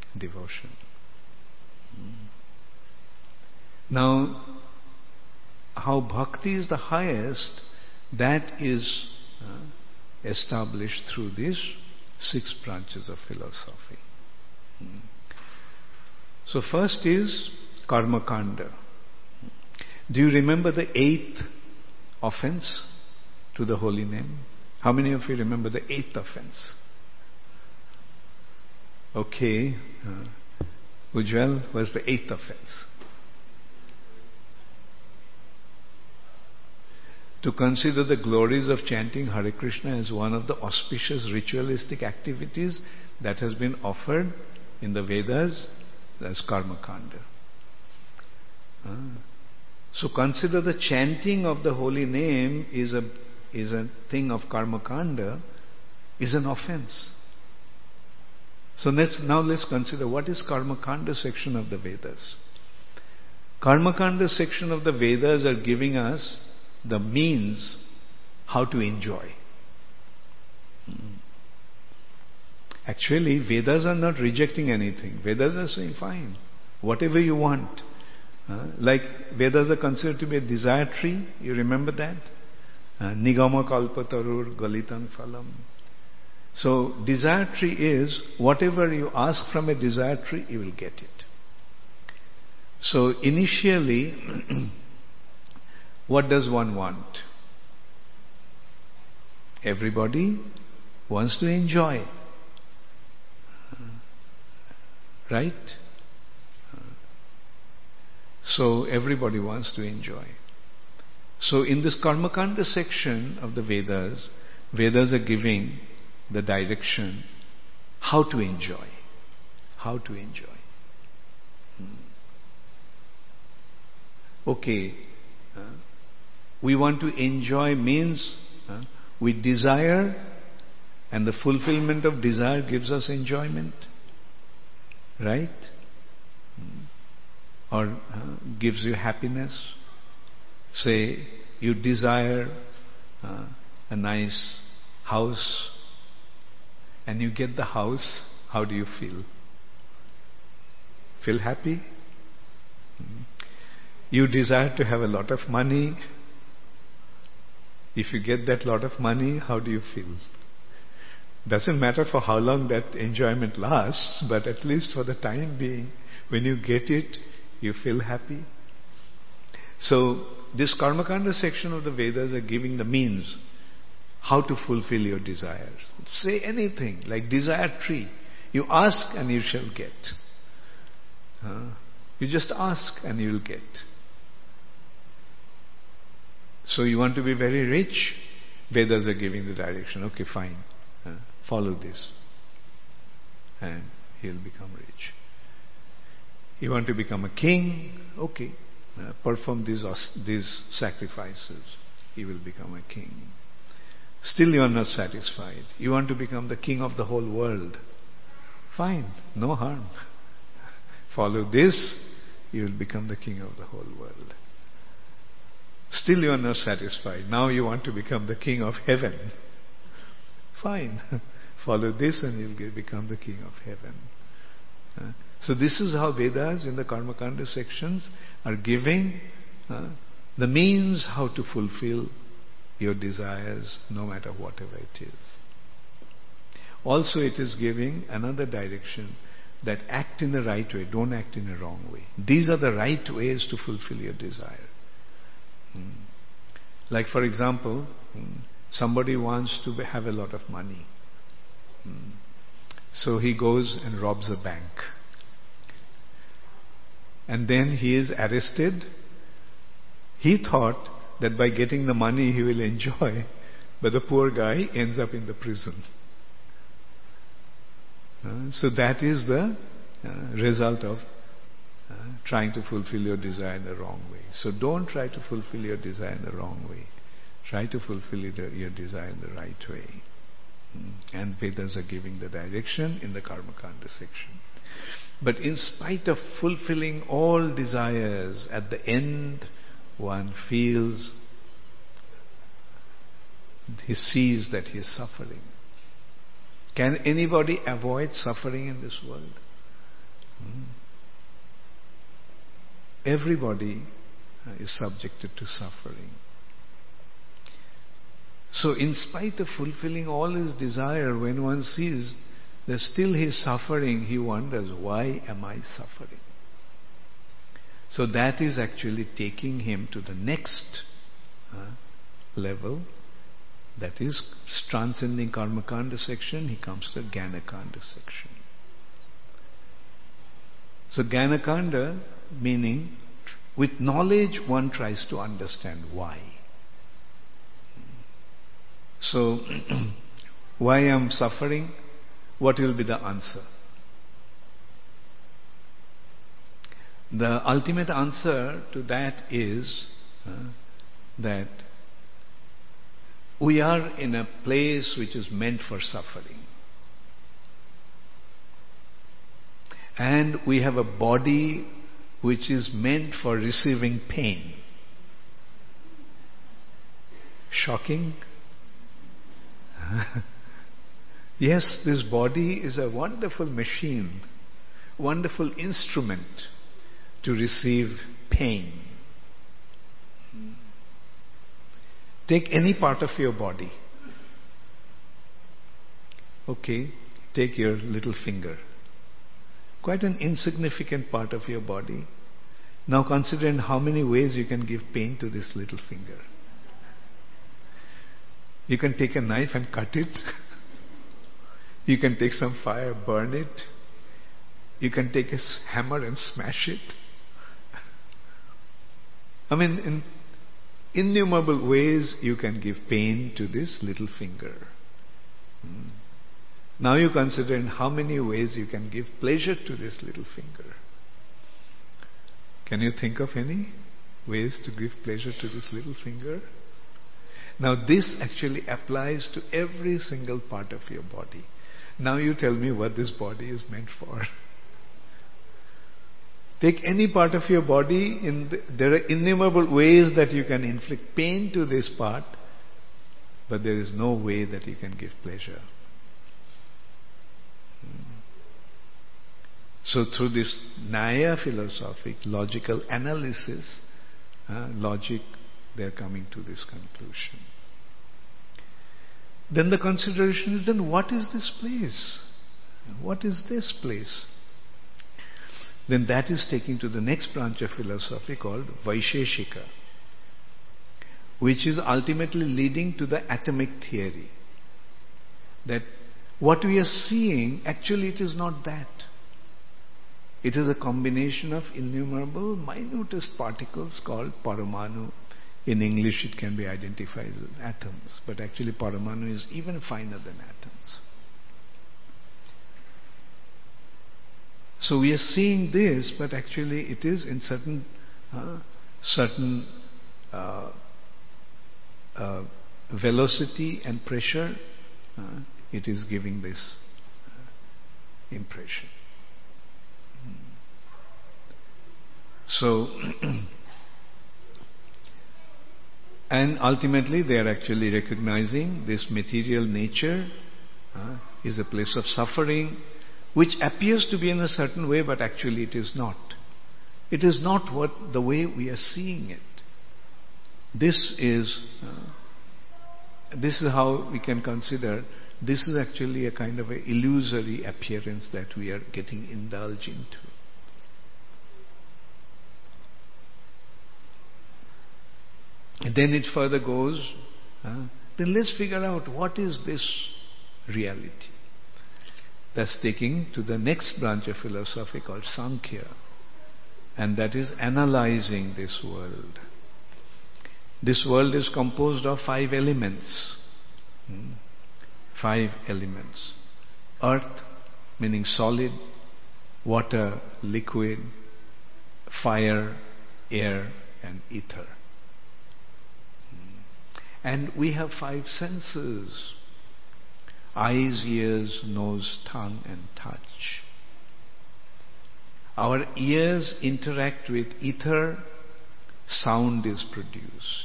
devotion. Now, how bhakti is the highest, that is established through these 6 branches of philosophy. So first is karma kanda. Do you remember the 8th offense to the holy name? How many of you remember the 8th offense? Okay. Ujjwal was the 8th offense. To consider the glories of chanting Hare Krishna as one of the auspicious ritualistic activities that has been offered in the Vedas as karma kanda. So consider the chanting of the holy name is a thing of karma kanda, is an offense. So let's consider what is karma kanda section of the Vedas. Karma kanda section of the Vedas are giving us the means how to enjoy. Actually, Vedas are not rejecting anything. Vedas are saying, fine, whatever you want. Like Vedas are considered to be a desire tree. You remember that? Nigama kalpatarur galitan phalam. So, desire tree is whatever you ask from a desire tree, you will get it. So, initially, what does one want? Everybody wants to enjoy. Right? So everybody wants to enjoy. So in this Karmakanda section of the Vedas, Vedas are giving the direction how to enjoy. How to enjoy. Okay. We want to enjoy means we desire, and the fulfillment of desire gives us enjoyment. Right? Or gives you happiness. Say you desire a nice house and you get the house, how do you feel? Feel happy? You desire to have a lot of money. If you get that lot of money, how do you feel? Doesn't matter for how long that enjoyment lasts, but at least for the time being, when you get it, you feel happy. So, this Karmakanda section of the Vedas are giving the means how to fulfill your desires. Say anything, like desire tree. You ask and you shall get. You just ask and you will get. So you want to be very rich? Vedas are giving the direction. Okay, fine. Follow this. And he'll become rich. You want to become a king? Okay. Perform these sacrifices. He will become a king. Still you are not satisfied. You want to become the king of the whole world. Fine. No harm. Follow this. You will become the king of the whole world. Still you are not satisfied. Now you want to become the king of heaven. Fine. Follow this and you will become the king of heaven. So this is how Vedas in the Karmakanda sections are giving the means how to fulfill your desires no matter whatever it is. Also it is giving another direction that act in the right way, don't act in a wrong way. These are the right ways to fulfill your desire. Like for example, somebody wants to have a lot of money. So he goes and robs a bank. And then he is arrested. He thought that by getting the money he will enjoy, but the poor guy ends up in the prison. So that is the result of trying to fulfill your desire in the wrong way. So don't try to fulfill your desire in the wrong way. Try to fulfill your desire in the right way. And Vedas are giving the direction in the Karmakanda section. But in spite of fulfilling all desires, at the end one feels, he sees that he is suffering. Can anybody avoid suffering in this world? Everybody is subjected to suffering. So in spite of fulfilling all his desire, when one sees that still he is suffering, he wonders, why am I suffering? So that is actually taking him to the next level, that is transcending Karmakanda section. He comes to Jnanakanda section. So Jnanakanda meaning with knowledge one tries to understand why. So why I am suffering? What will be the answer? The ultimate answer to that is that we are in a place which is meant for suffering. And we have a body which is meant for receiving pain. Shocking? Yes, this body is a wonderful machine, wonderful instrument to receive pain. Take any part of your body. Okay, take your little finger. Quite an insignificant part of your body. Now consider in how many ways you can give pain to this little finger. You can take a knife and cut it. You can take some fire, burn it. You can take a hammer and smash it. I mean, in innumerable ways you can give pain to this little finger. Now you consider in how many ways you can give pleasure to this little finger. Can you think of any ways to give pleasure to this little finger? Now this actually applies to every single part of your body. Now you tell me what this body is meant for. Take any part of your body, there are innumerable ways that you can inflict pain to this part, but there is no way that you can give pleasure. So through this Nyaya philosophic, logical analysis, logic, they are coming to this conclusion. Then the consideration is, then what is this place? What is this place? Then that is taking to the next branch of philosophy called Vaisheshika, which is ultimately leading to the atomic theory. That what we are seeing, actually it is not that. It is a combination of innumerable minutest particles called Paramanu. In English it can be identified as atoms, but actually Paramanu is even finer than atoms. So we are seeing this, but actually it is in certain velocity and pressure, it is giving this impression. So, and ultimately they are actually recognizing this material nature is a place of suffering, which appears to be in a certain way, but actually it is not. It is not the way we are seeing it. This is how we can consider this is actually a kind of an illusory appearance that we are getting indulged into. And then it further goes, then let's figure out what is this reality. That's taking to the next branch of philosophy called Sankhya, and that is analyzing this world. This world is composed of 5 elements. 5 elements. Earth, meaning solid, water, liquid, fire, air, and ether. And we have 5 senses: eyes, ears, nose, tongue, and touch. Our ears interact with ether, sound is produced.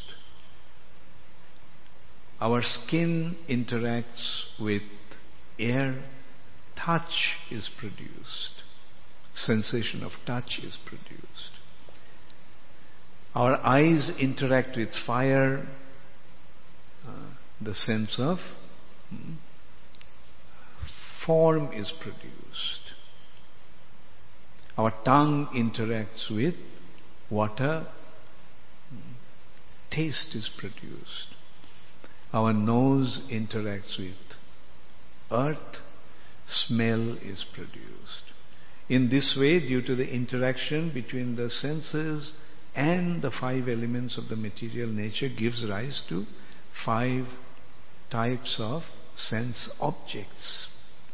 Our skin interacts with air, touch is produced. Sensation of touch is produced. Our eyes interact with fire, the sense of form is produced. Our tongue interacts with water, taste is produced. Our nose interacts with earth, smell is produced. In this way, due to the interaction between the senses and the 5 elements of the material nature, gives rise to 5 types of sense objects.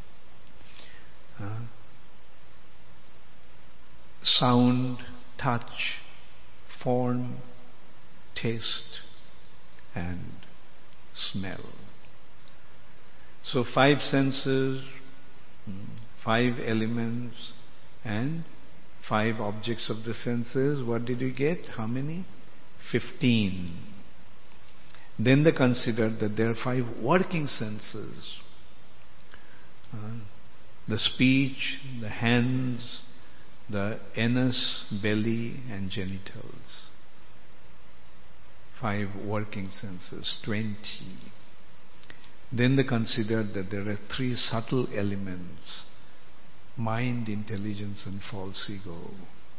Sound, touch, form, taste, and smell. So 5 senses, 5 elements, and 5 objects of the senses. What did we get? How many? 15. Then they considered that there are 5 working senses. The speech, the hands, the anus, belly, and genitals. 5 working senses, 20. Then they considered that there are 3 subtle elements: mind, intelligence, and false ego.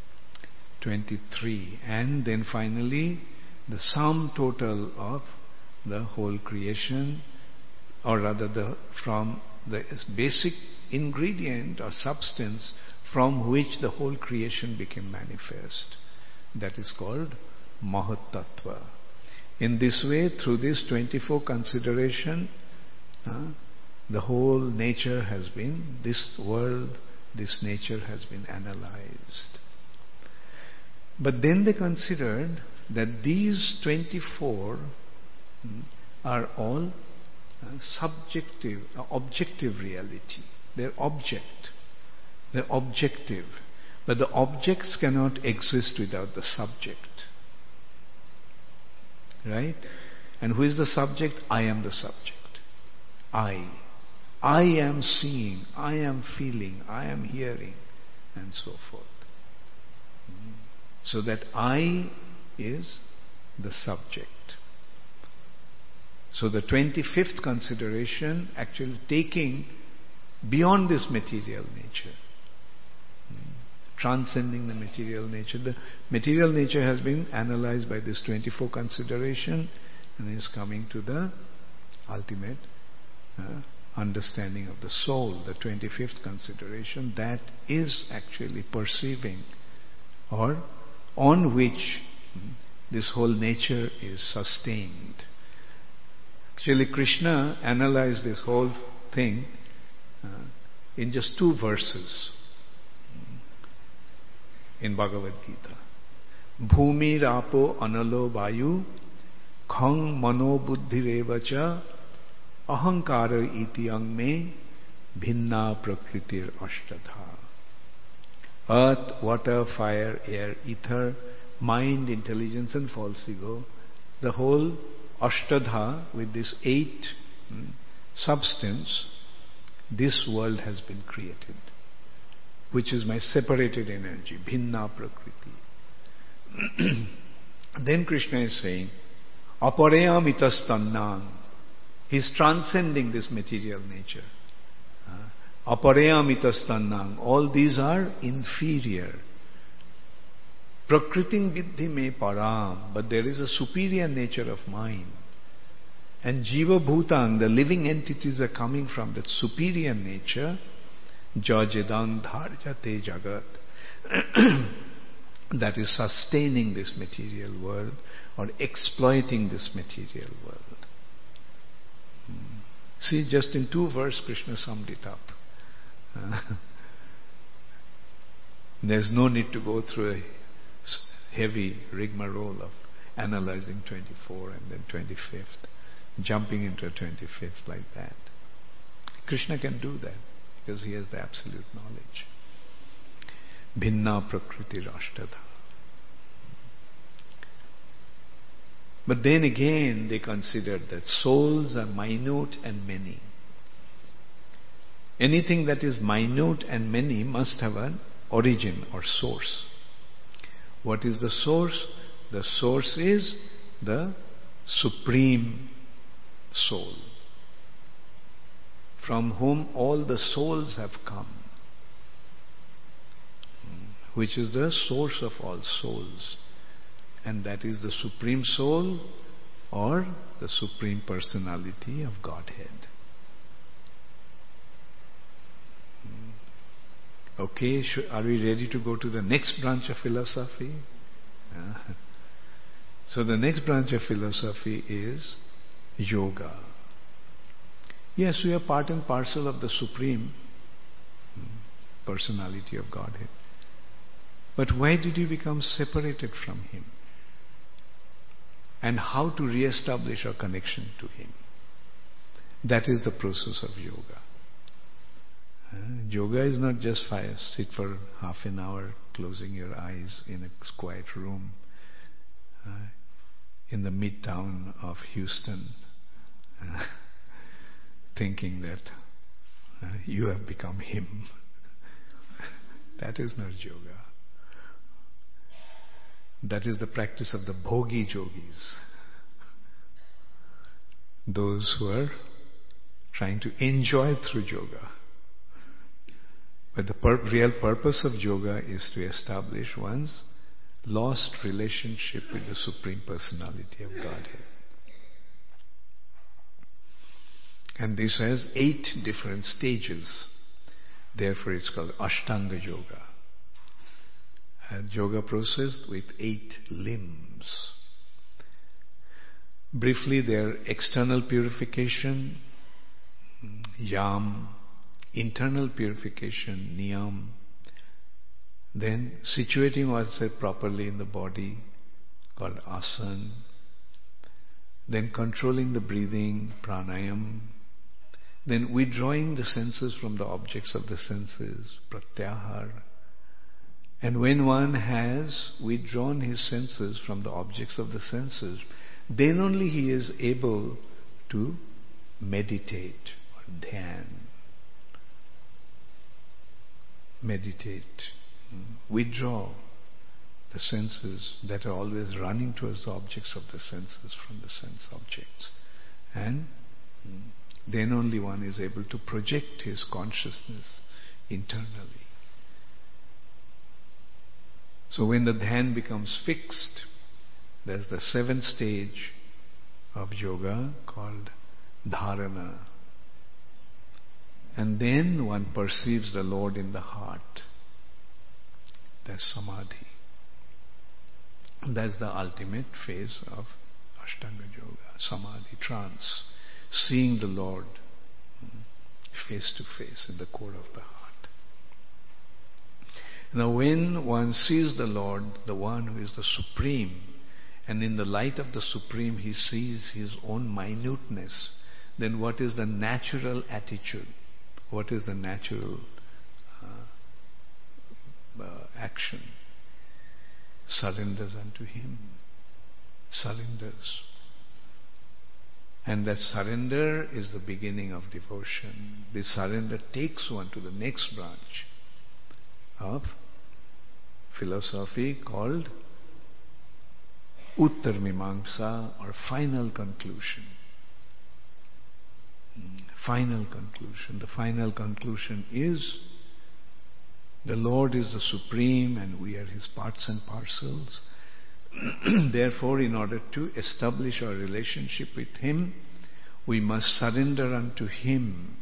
23. And then finally, the sum total of the whole creation, or rather from the basic ingredient or substance from which the whole creation became manifest. That is called Mahat Tattva. In this way, through this 24 consideration, the whole nature has been, this world, this nature has been analyzed. But then they considered that these 24 are all subjective, objective reality. They're object. They're objective. But the objects cannot exist without the subject. Right? And who is the subject? I am the subject. I am seeing, I am feeling, I am hearing, and so forth. So that I is the subject. So the 25th consideration actually taking beyond this material nature, transcending the material nature. The material nature has been analyzed by this 24 consideration and is coming to the ultimate understanding of the soul, the 25th consideration, that is actually perceiving, or on which this whole nature is sustained. Actually, Krishna analyzed this whole thing in just 2 verses in Bhagavad Gita. Bhumi rapo analo vayu khang mano buddhirevacha ahankara iti angme bhinna prakritir ashtadha. Earth, water, fire, air, ether, mind, intelligence, and false ego, the whole ashtadha with this 8 substance, this world has been created, which is my separated energy, bhinna prakriti. Then Krishna is saying, aparayam itastannang. He is transcending this material nature. Aparayam itastannang. All these are inferior. Prakriting viddhi me param. But there is a superior nature of mind. And jiva bhutang, the living entities are coming from that superior nature. Jajedang dharjate jagat. That is sustaining this material world or exploiting this material world. See, just in 2 verses, Krishna summed it up. There's no need to go through a heavy rigmarole of analyzing 24 and then 25th, jumping into a 25th like that. Krishna can do that because he has the absolute knowledge. Bhinna prakriti rashtadha. But then again they considered that souls are minute and many. Anything that is minute and many must have an origin or source. What is the source? The source is the Supreme Soul, from whom all the souls have come, which is the source of all souls. And that is the Supreme Soul or the Supreme Personality of Godhead. Okay, are we ready to go to the next branch of philosophy? So the next branch of philosophy is yoga. Yes, we are part and parcel of the Supreme Personality of Godhead. But why did you become separated from Him? And how to re-establish our connection to Him? That is the process of yoga. Yoga is not just sit for half an hour closing your eyes in a quiet room in the midtown of Houston thinking that you have become Him. That is not yoga. That is the practice of the bhogi yogis. Those who are trying to enjoy through yoga. But the real purpose of yoga is to establish one's lost relationship with the Supreme Personality of Godhead. And this has 8 different stages. Therefore it's called Ashtanga Yoga. A yoga process with 8 limbs. Briefly, their external purification, yam, internal purification, niyam, then situating oneself properly in the body, called asana, then controlling the breathing, pranayam, then withdrawing the senses from the objects of the senses, pratyahar. And when one has withdrawn his senses from the objects of the senses, then only he is able to meditate or dhyan. Meditate. Withdraw the senses that are always running towards the objects of the senses from the sense objects. And then only one is able to project his consciousness internally. So when the dhyan becomes fixed, there's the 7th stage of yoga called dharana. And then one perceives the Lord in the heart. That's samadhi. That's the ultimate phase of Ashtanga Yoga, samadhi, trance, seeing the Lord face to face in the core of the heart. Now when one sees the Lord, the one who is the Supreme, and in the light of the Supreme he sees his own minuteness, then what is the natural attitude? What is the natural action? Surrenders unto Him. Surrenders. And that surrender is the beginning of devotion. This surrender takes one to the next branch of philosophy called Uttar Mimamsa, or final conclusion. Final conclusion. The final conclusion is the Lord is the Supreme and we are His parts and parcels. Therefore, in order to establish our relationship with Him, we must surrender unto Him.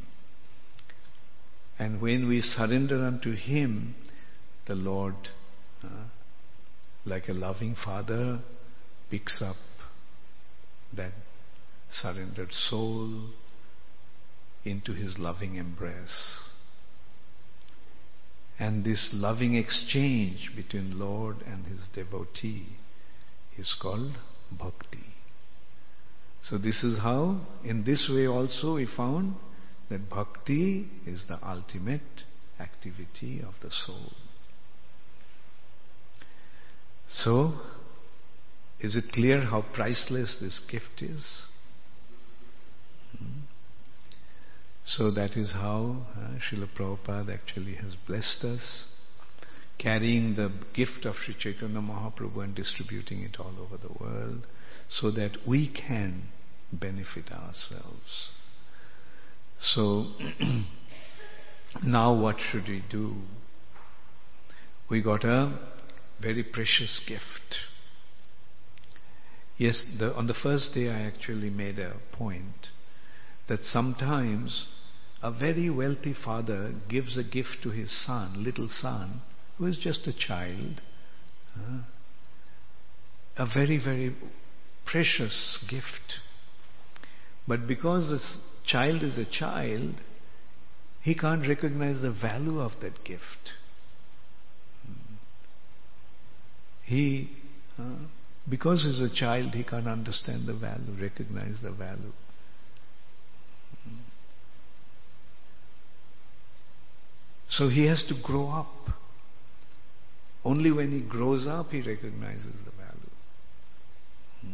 And when we surrender unto Him, the Lord, like a loving father, picks up that surrendered soul into His loving embrace. And this loving exchange between Lord and His devotee is called bhakti. So this is how, in this way also we found that bhakti is the ultimate activity of the soul. So, is it clear how priceless this gift is? So that is how Srila Prabhupada actually has blessed us carrying the gift of Sri Chaitanya Mahaprabhu and distributing it all over the world so that we can benefit ourselves. So, now what should we do? We got a very precious gift. Yes, on the first day I actually made a point that sometimes a very wealthy father gives a gift to his son, little son, who is just a child, a very, very precious gift. But because this child is a child, he can't recognize the value of that gift. Because he's a child, he can't understand the value, recognize the value. So he has to grow up. Only when he grows up, he recognizes the value.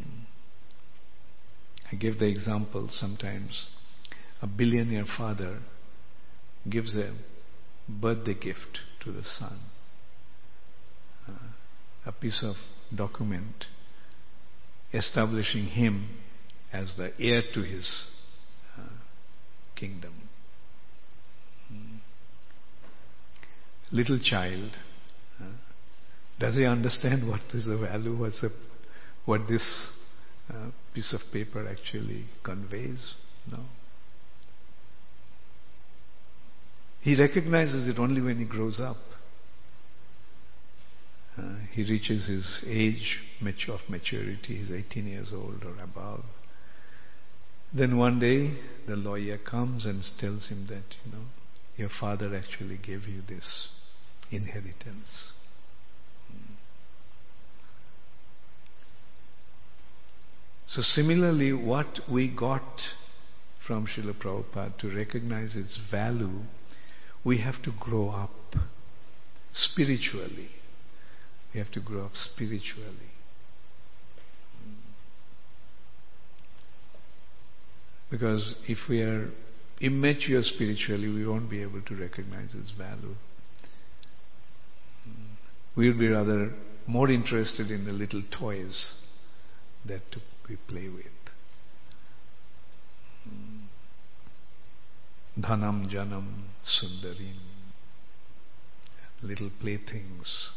I give the example sometimes. A billionaire father gives a birthday gift to the son. A piece of document establishing him as the heir to his kingdom. Little child, does he understand what is the value, what this piece of paper actually conveys? No. He recognizes it only when he grows up. He reaches his age of maturity, he's 18 years old or above. Then one day the lawyer comes and tells him that, your father actually gave you this inheritance. So similarly, what we got from Srila Prabhupada, to recognize its value, we have to grow up spiritually. We have to grow up spiritually. Because if we are immature spiritually, we won't be able to recognize its value. We will be rather more interested in the little toys that we play with. Dhanam janam sundarim. Little playthings.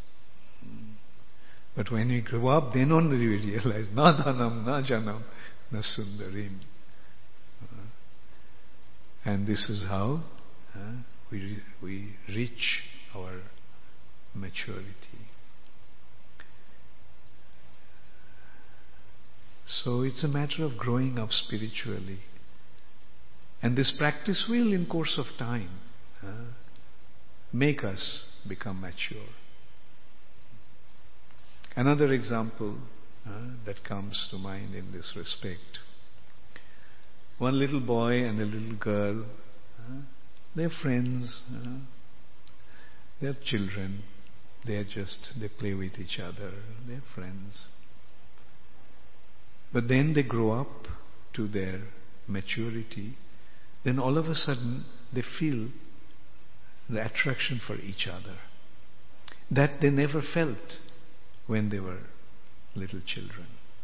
But when we grow up, then only we realize, na dhanam, na janam, na sundarim. And this is how we reach our maturity. So it's a matter of growing up spiritually. And this practice will, in course of time, make us become mature. Another example that comes to mind in this respect. One little boy and a little girl, they're friends, they're children, they play with each other, they're friends. But then they grow up to their maturity, then all of a sudden they feel the attraction for each other that they never felt when they were little children.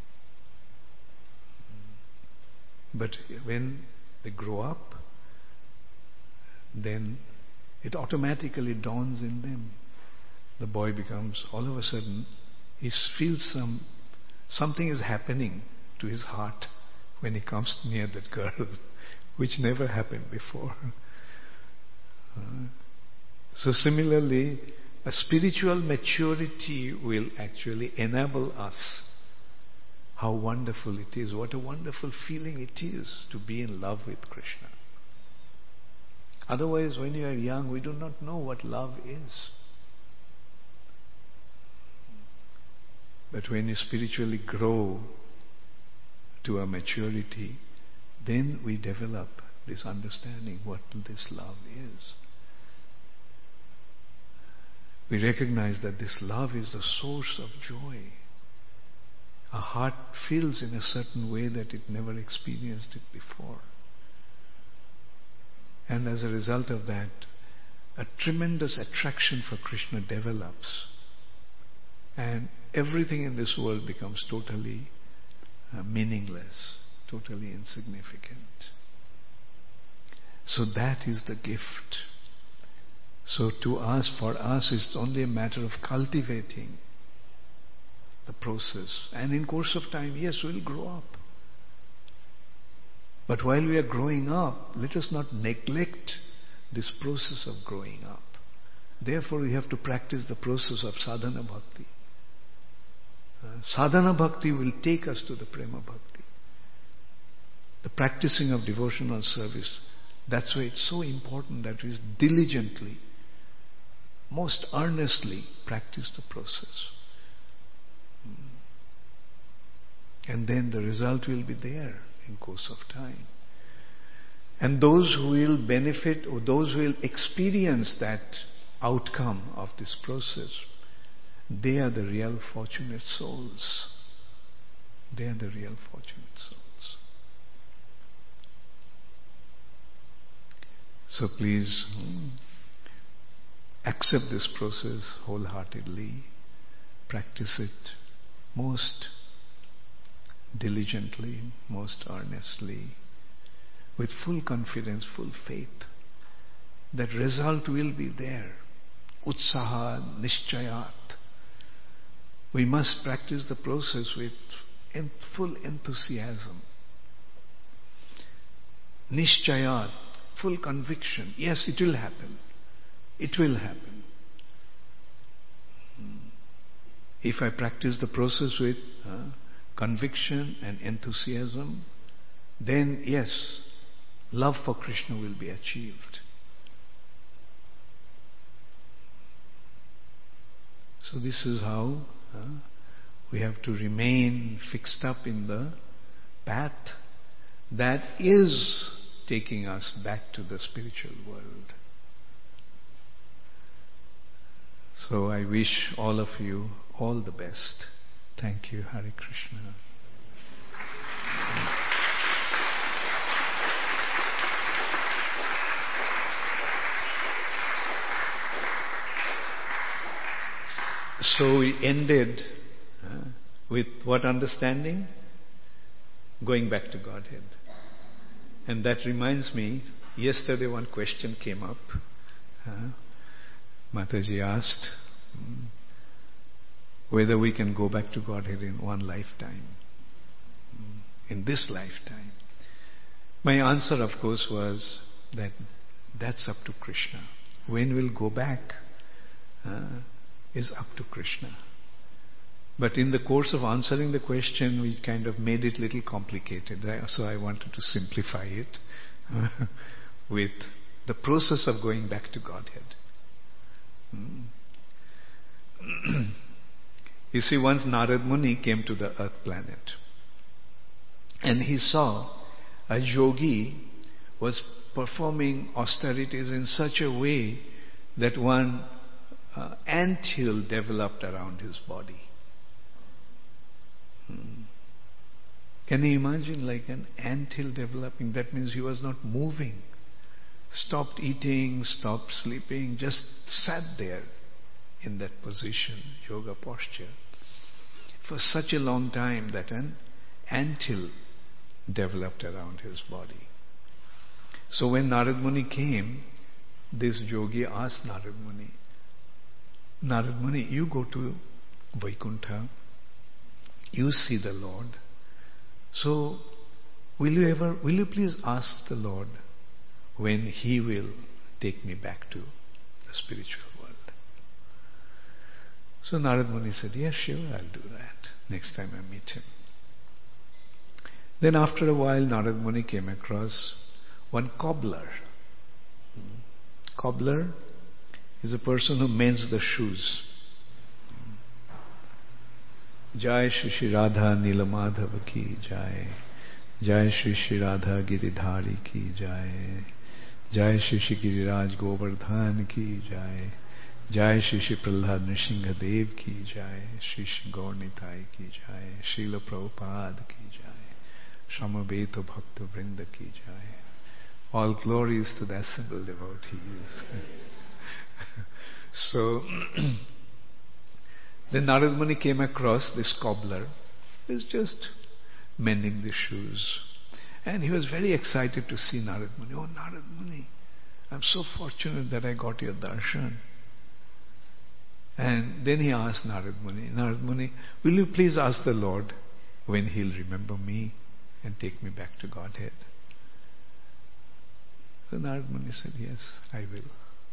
But when they grow up, then it automatically dawns in them. The boy becomes, all of a sudden, he feels something is happening to his heart when he comes near that girl, which never happened before. So similarly, a spiritual maturity will actually enable us. How wonderful it is, what a wonderful feeling it is to be in love with Krishna. Otherwise, when you are young, we do not know what love is. But when you spiritually grow to a maturity, then we develop this understanding what this love is. We recognize that this love is the source of joy. Our heart feels in a certain way that it never experienced it before. And as a result of that, a tremendous attraction for Krishna develops, and everything in this world becomes totally meaningless, totally insignificant. So that is the gift. So for us, it's only a matter of cultivating the process. And in course of time, yes, we'll grow up. But while we are growing up, let us not neglect this process of growing up. Therefore, we have to practice the process of sadhana bhakti. Sadhana bhakti will take us to the prema bhakti. The practicing of devotional service. That's why it's so important that we diligently, most earnestly practice the process. And then the result will be there in course of time. And those who will benefit, or those who will experience that outcome of this process, they are the real fortunate souls. They are the real fortunate souls. So please accept this process wholeheartedly. Practice it most diligently, most earnestly, with full confidence, full faith that result will be there. Utsaha nishchayat. We must practice the process with full enthusiasm. Nishchayat, full conviction. Yes, it will happen. It will happen. If I practice the process with conviction and enthusiasm, then yes, love for Krishna will be achieved. So this is how we have to remain fixed up in the path that is taking us back to the spiritual world. So I wish all of you all the best. Thank you. Hare Krishna. So we ended with what understanding? Going back to Godhead. And that reminds me, yesterday one question came up. Mataji asked whether we can go back to Godhead in one lifetime. In this lifetime. My answer, of course, was that that's up to Krishna. When we'll go back is up to Krishna. But in the course of answering the question, we kind of made it a little complicated. So I wanted to simplify it with the process of going back to Godhead. You see, once Narad Muni came to the earth planet, and he saw a yogi was performing austerities in such a way that one anthill developed around his body. Can you imagine, like an anthill developing? That means he was not moving, stopped eating, stopped sleeping, just sat there in that position, yoga posture, for such a long time that an anthill developed around his body. So when Narad Muni came, this yogi asked Narad Muni, you go to Vaikuntha, you see the Lord. So will you please ask the Lord when He will take me back to the spiritual world? So Narad Muni said, yes, sure, I'll do that next time I meet him. Then after a while, Narad Muni came across one cobbler. Cobbler is a person who mends the shoes. Jai Shri Shri Radha Nilamadhava ki Jai. Jai Shri Shri Radha Giridhari ki Jai. Jai Shri Shri Giriraj Govardhan ki Jai. Jai Shri Shri Prahlad Nrsimha Dev ki Jai. Shri Shri Gaur Nitai ki Jai. Srila Prabhupada ki Jai. Samaveta Bhakta Vrinda ki Jai. All glories to the assembled devotees. So then Narad Muni came across this cobbler who was just mending the shoes. And he was very excited to see Narad Muni. Oh, Narad Muni, I'm so fortunate that I got your darshan. And then he asked Narad Muni, will you please ask the Lord when He'll remember me and take me back to Godhead? So Narad Muni said, yes, I will.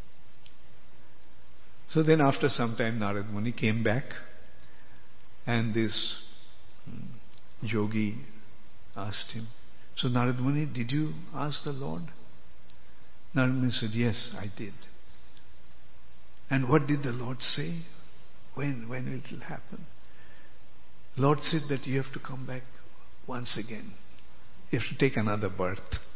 So then after some time Narad Muni came back, and this yogi asked him, so Narad Muni, did you ask the Lord? Narad Muni said, yes, I did. And what did the Lord say? When it will happen? Lord said that you have to come back once again. You have to take another birth.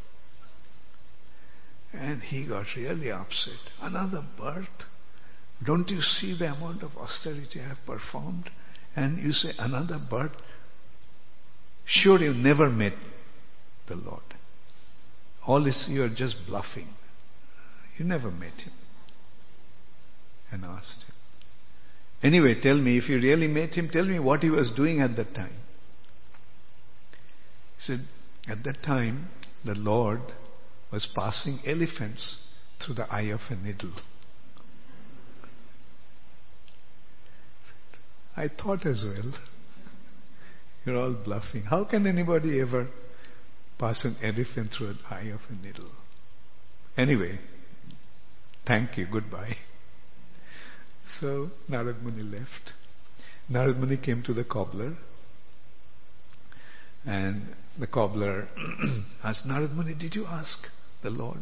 And he got really upset. Another birth? Don't you see the amount of austerity I have performed? And you say another birth? Sure, you never met the Lord. All this, you are just bluffing. You never met Him. And asked him. Anyway, tell me, if you really met Him, tell me what He was doing at that time. He said, at that time, the Lord was passing elephants through the eye of a needle. I thought as well, you're all bluffing. How can anybody ever pass an elephant through an eye of a needle? Anyway, thank you, goodbye. So Narad Muni left. Narad Muni came to the cobbler, and the cobbler asked Narad Muni, did you ask the Lord?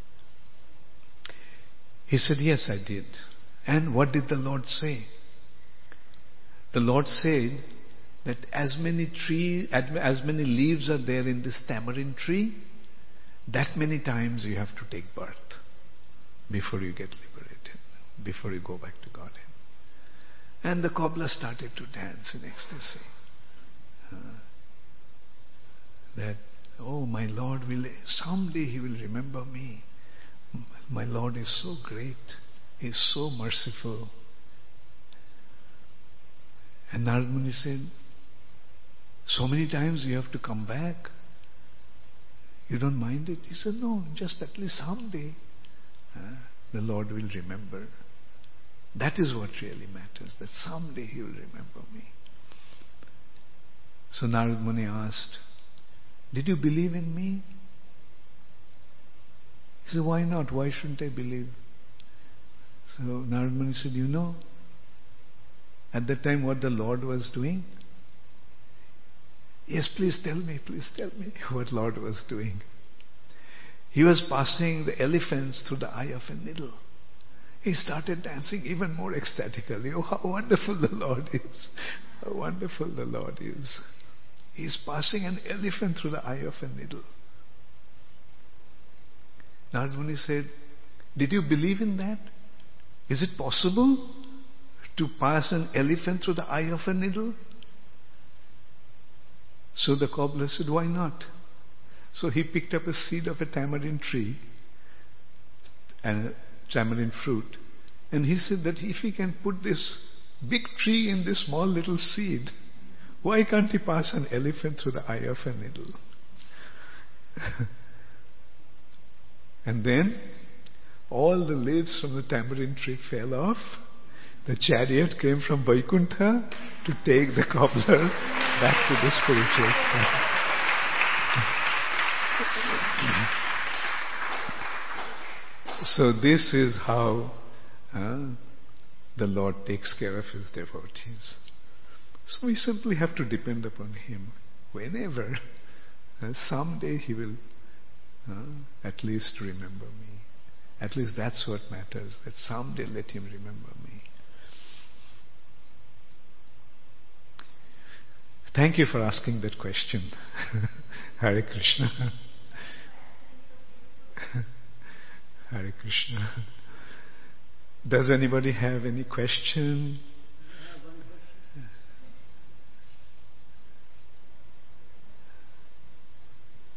He said, yes, I did. And what did the Lord say? The Lord said that as many leaves are there in this tamarind tree, that many times you have to take birth before you get liberated, before you go back to Godhead. And the cobbler started to dance in ecstasy. That, oh, my Lord someday He will remember me. My Lord is so great. He is so merciful. And Narad Muni said, so many times you have to come back. You don't mind it? He said, no, just at least someday the Lord will remember. That is what really matters, that someday He will remember me. So Narad Muni asked, did you believe in me? He said, why not? Why shouldn't I believe? So Narad Muni said, you know, at that time what the Lord was doing? Yes, please tell me what Lord was doing. He was passing the elephants through the eye of a needle. He started dancing even more ecstatically. Oh, how wonderful the Lord is. How wonderful the Lord is. He is passing an elephant through the eye of a needle. Narad Muni said, did you believe in that? Is it possible to pass an elephant through the eye of a needle? So the cobbler said, why not? So he picked up a seed of a tamarind tree and a tamarind fruit, and he said that if he can put this big tree in this small little seed, why can't he pass an elephant through the eye of a needle? And then all the leaves from the tamarind tree fell off. The chariot came from Vaikuntha to take the cobbler back to the spiritual state. So this is how the Lord takes care of His devotees. So we simply have to depend upon Him. Whenever, someday He will at least remember me. At least that's what matters, that someday let Him remember me. Thank you for asking that question. Hare Krishna. Hare Krishna. Does anybody have any question?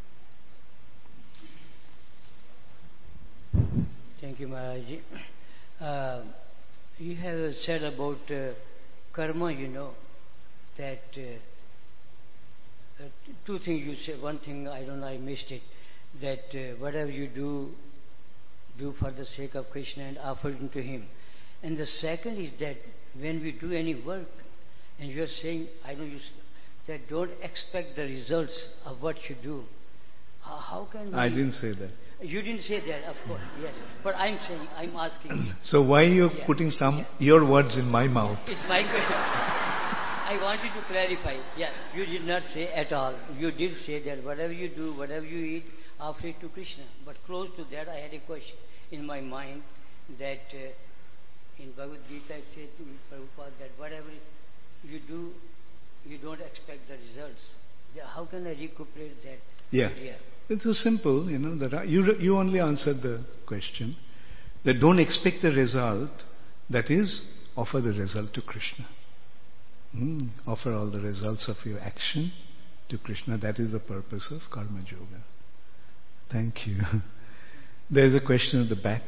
Thank you, Maharaji. You have said about karma, that two things you said. One thing, I don't know, I missed it, that whatever you do for the sake of Krishna and offer it to Him. And the second is that when we do any work, and you are saying, I know you that don't expect the results of what you do. How can we... I didn't say that. You didn't say that, of course, yes. But I'm saying, I'm asking. So why you're putting your words in my mouth? It's my question. I wanted to clarify. Yes, you did not say at all. You did say that whatever you do, whatever you eat, offer it to Krishna. But close to that, I had a question in my mind that in Bhagavad Gita it says to Prabhupada that whatever you do, you don't expect the results. How can I recuperate that idea? It's so simple, that you only answered the question. That don't expect the result, that is, offer the result to Krishna. Offer all the results of your action to Krishna. That is the purpose of Karma Yoga. Thank you. There's a question at the back.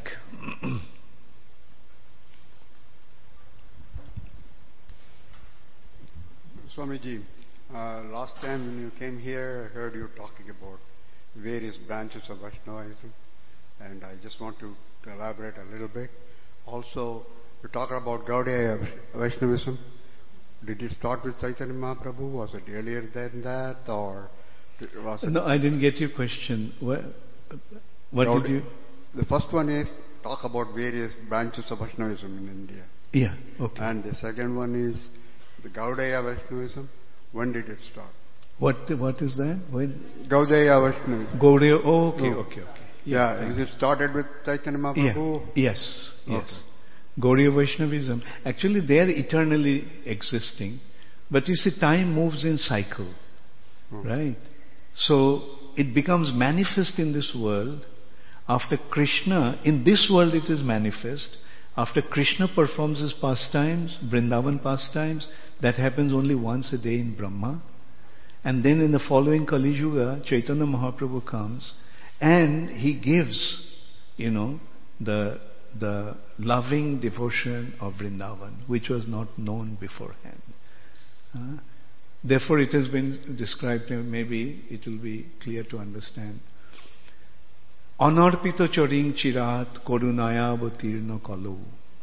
Swamiji, last time when you came here, I heard you talking about various branches of Vaishnavism, and I just want to elaborate a little bit. Also, you talked about Gaudiya Vaishnavism. Did it start with Chaitanya Mahaprabhu? Was it earlier than that, or was it... No, I didn't get your question. What did you... The first one is talk about various branches of Vaishnavism in India. Yeah, okay. And the second one is the Gaudiya Vaishnavism. When did it start? What is that? When? Gaudiya Vaishnavism. Gaudiya, okay. Yeah, is it started with Chaitanya Mahaprabhu? Yeah. Yes. Gaudiya Vaishnavism. Actually, they are eternally existing. But you see, time moves in cycle. Right? So, it becomes manifest in this world. After Krishna, in this world it is manifest. After Krishna performs his pastimes, Vrindavan pastimes, that happens only once a day in Brahma. And then in the following Kali Yuga, Chaitanya Mahaprabhu comes and he gives, the loving devotion of Vrindavan, which was not known beforehand. Therefore it has been described, maybe it will be clear to understand. Anarpito choring chirat korunaya avatirna kalu.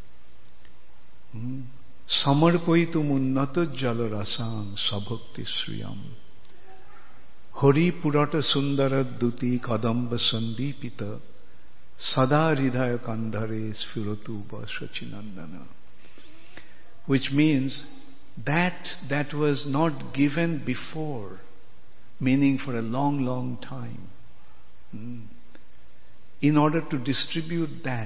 Samarpoitu munnato jalarasang sabhakti sriyam. Hori purata sundara duti kadamba sandipita sada ridhaya kandhare sphiratu vasachinandana. Which means that was not given before, meaning for a long time. In order to distribute that,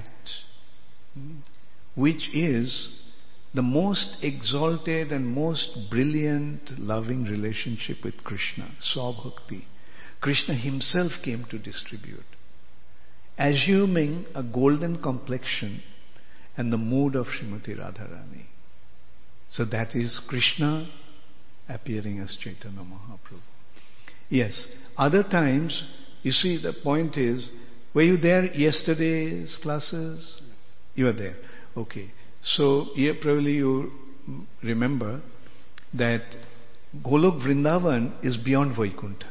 which is the most exalted and most brilliant loving relationship with Krishna, Swabhakti. Krishna himself came to distribute, assuming a golden complexion and the mood of Srimati Radharani. So that is Krishna appearing as Chaitanya Mahaprabhu. Yes, other times, you see, the point is, were you there yesterday's classes? You were there. Okay. So, here probably you remember that Golok Vrindavan is beyond Vaikuntha.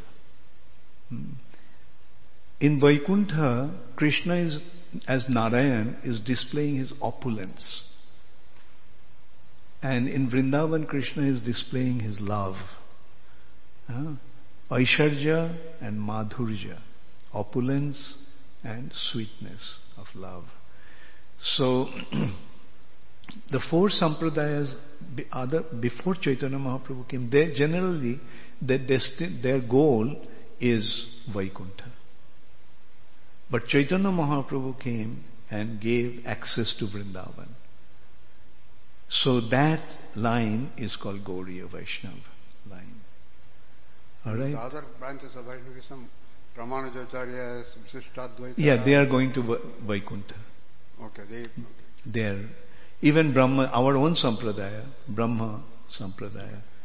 In Vaikuntha, Krishna is, as Narayan, is displaying his opulence. And in Vrindavan, Krishna is displaying his love. Aishwarya and Madhurya. Opulence and sweetness of love. So, the four sampradayas before Chaitanya Mahaprabhu came, they generally, their goal is Vaikuntha. But Chaitanya Mahaprabhu came and gave access to Vrindavan. So that line is called Gaudiya Vaishnava line. Alright? The other branches of Vaishnavism, Ramanujacharya, Visishtadvaita. Yeah, they are going to Vaikuntha. Okay, They are. Even Brahma, our own Sampradaya, Brahma Sampradaya,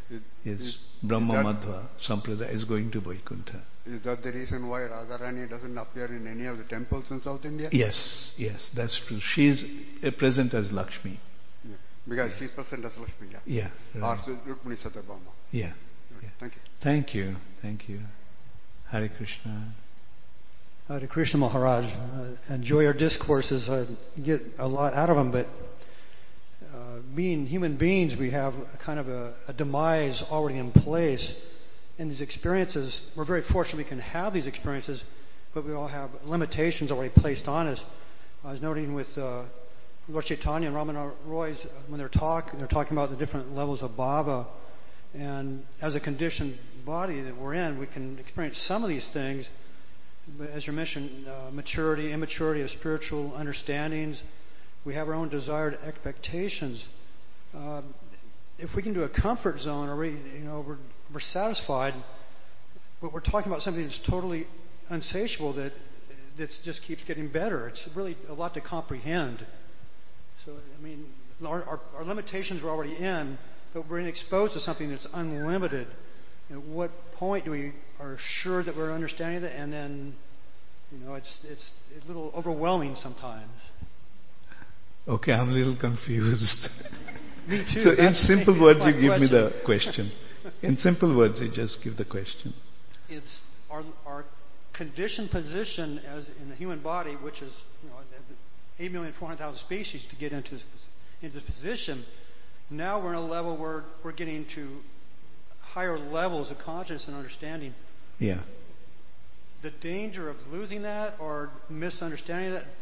is Brahma Madhva Sampradaya is going to Vaikuntha. Is that the reason why Radharani doesn't appear in any of the temples in South India? Yes, that's true. She is present as Lakshmi. Yeah. Because she's present as Lakshmi, yeah. Yeah. Right. Or Rukmini Satyabhama. Yeah. Right. Yeah. Thank you. Thank you. Hare Krishna. Hare Krishna Maharaj. Enjoy your discourses. I get a lot out of them, but being human beings, we have kind of a demise already in place. And these experiences, we're very fortunate we can have these experiences, but we all have limitations already placed on us. I was noting with Lord Chaitanya and Ramana Roy's, when they're talking about the different levels of bhava, and as a conditioned body that we're in, we can experience some of these things. But as you mentioned, maturity, immaturity of spiritual understandings, we have our own desired expectations. If we can do a comfort zone, or we're satisfied, but we're talking about something that's totally unsatiable that just keeps getting better. It's really a lot to comprehend. So, I mean, our limitations we're already in, but we're exposed to something that's unlimited. At what point are sure that we're understanding it, and then, it's a little overwhelming sometimes. Okay, I'm a little confused. Me too. So in simple words, you give me the question. In simple words, you just give the question. It's our conditioned position as in the human body, which is 8,400,000 species to get into this position. Now we're in a level where we're getting to higher levels of consciousness and understanding. Yeah. The danger of losing that or misunderstanding that,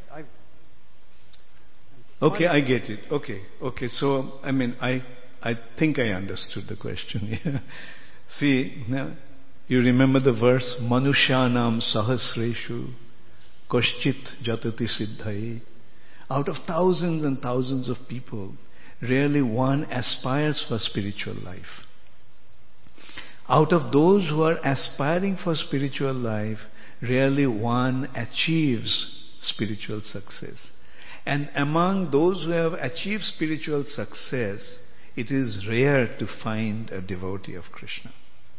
Okay, I get it. Okay. So, I mean, I think I understood the question. Yeah. See, now, you remember the verse, Manushyanam sahasreshu koshchit jatati siddhai. Out of thousands and thousands of people, rarely one aspires for spiritual life. Out of those who are aspiring for spiritual life, rarely one achieves spiritual success. And among those who have achieved spiritual success, it is rare to find a devotee of Krishna.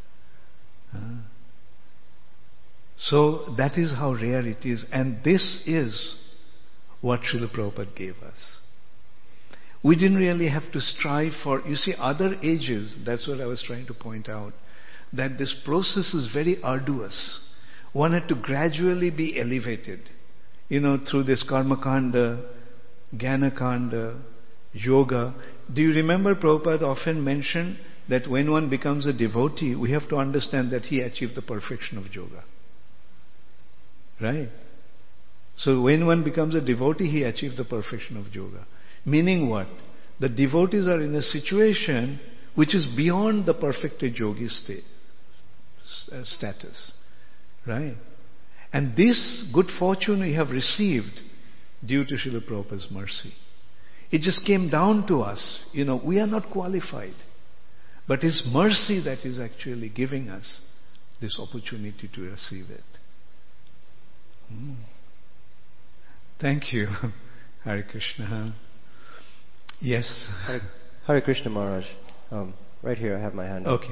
So that is how rare it is. And this is what Srila Prabhupada gave us. We didn't really have to strive for, other ages, that's what I was trying to point out, that this process is very arduous. One had to gradually be elevated, through this Karma Kanda, Jnana Kanda, Yoga. Do you remember Prabhupada often mentioned that when one becomes a devotee, we have to understand that he achieved the perfection of yoga. Right? So when one becomes a devotee, he achieved the perfection of yoga. Meaning what? The devotees are in a situation which is beyond the perfected yogi status. Right? And this good fortune we have received due to Srila Prabhupada's mercy. It just came down to us. We are not qualified. But His mercy that is actually giving us this opportunity to receive it. Thank you. Hare Krishna. Yes. Hare Krishna Maharaj. Right here, I have my hand up. Okay.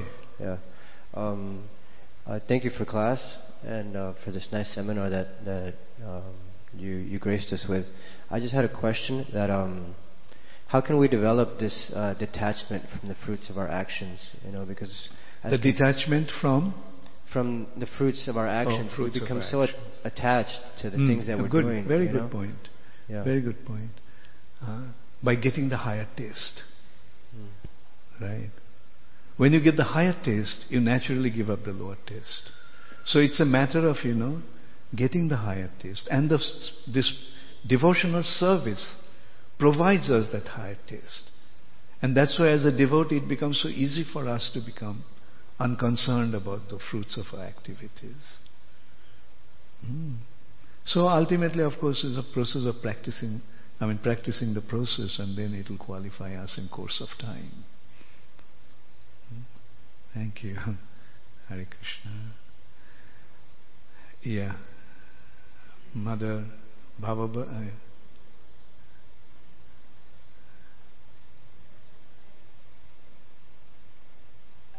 Yeah. Thank you for class and for this nice seminar that you graced us with. I just had a question that how can we develop this detachment from the fruits of our actions? Because the detachment from the fruits of our actions, we become so attached to the things that we're doing. Very good point. Yeah. Very good point. By getting the higher taste. Right? When you get the higher taste, you naturally give up the lower taste. So it's a matter of, getting the higher taste. And this devotional service provides us that higher taste. And that's why as a devotee it becomes so easy for us to become unconcerned about the fruits of our activities. So ultimately, of course, is a process of practicing the process, and then it will qualify us in course of time. Thank you. Hare Krishna. Yeah. Mother Bhava.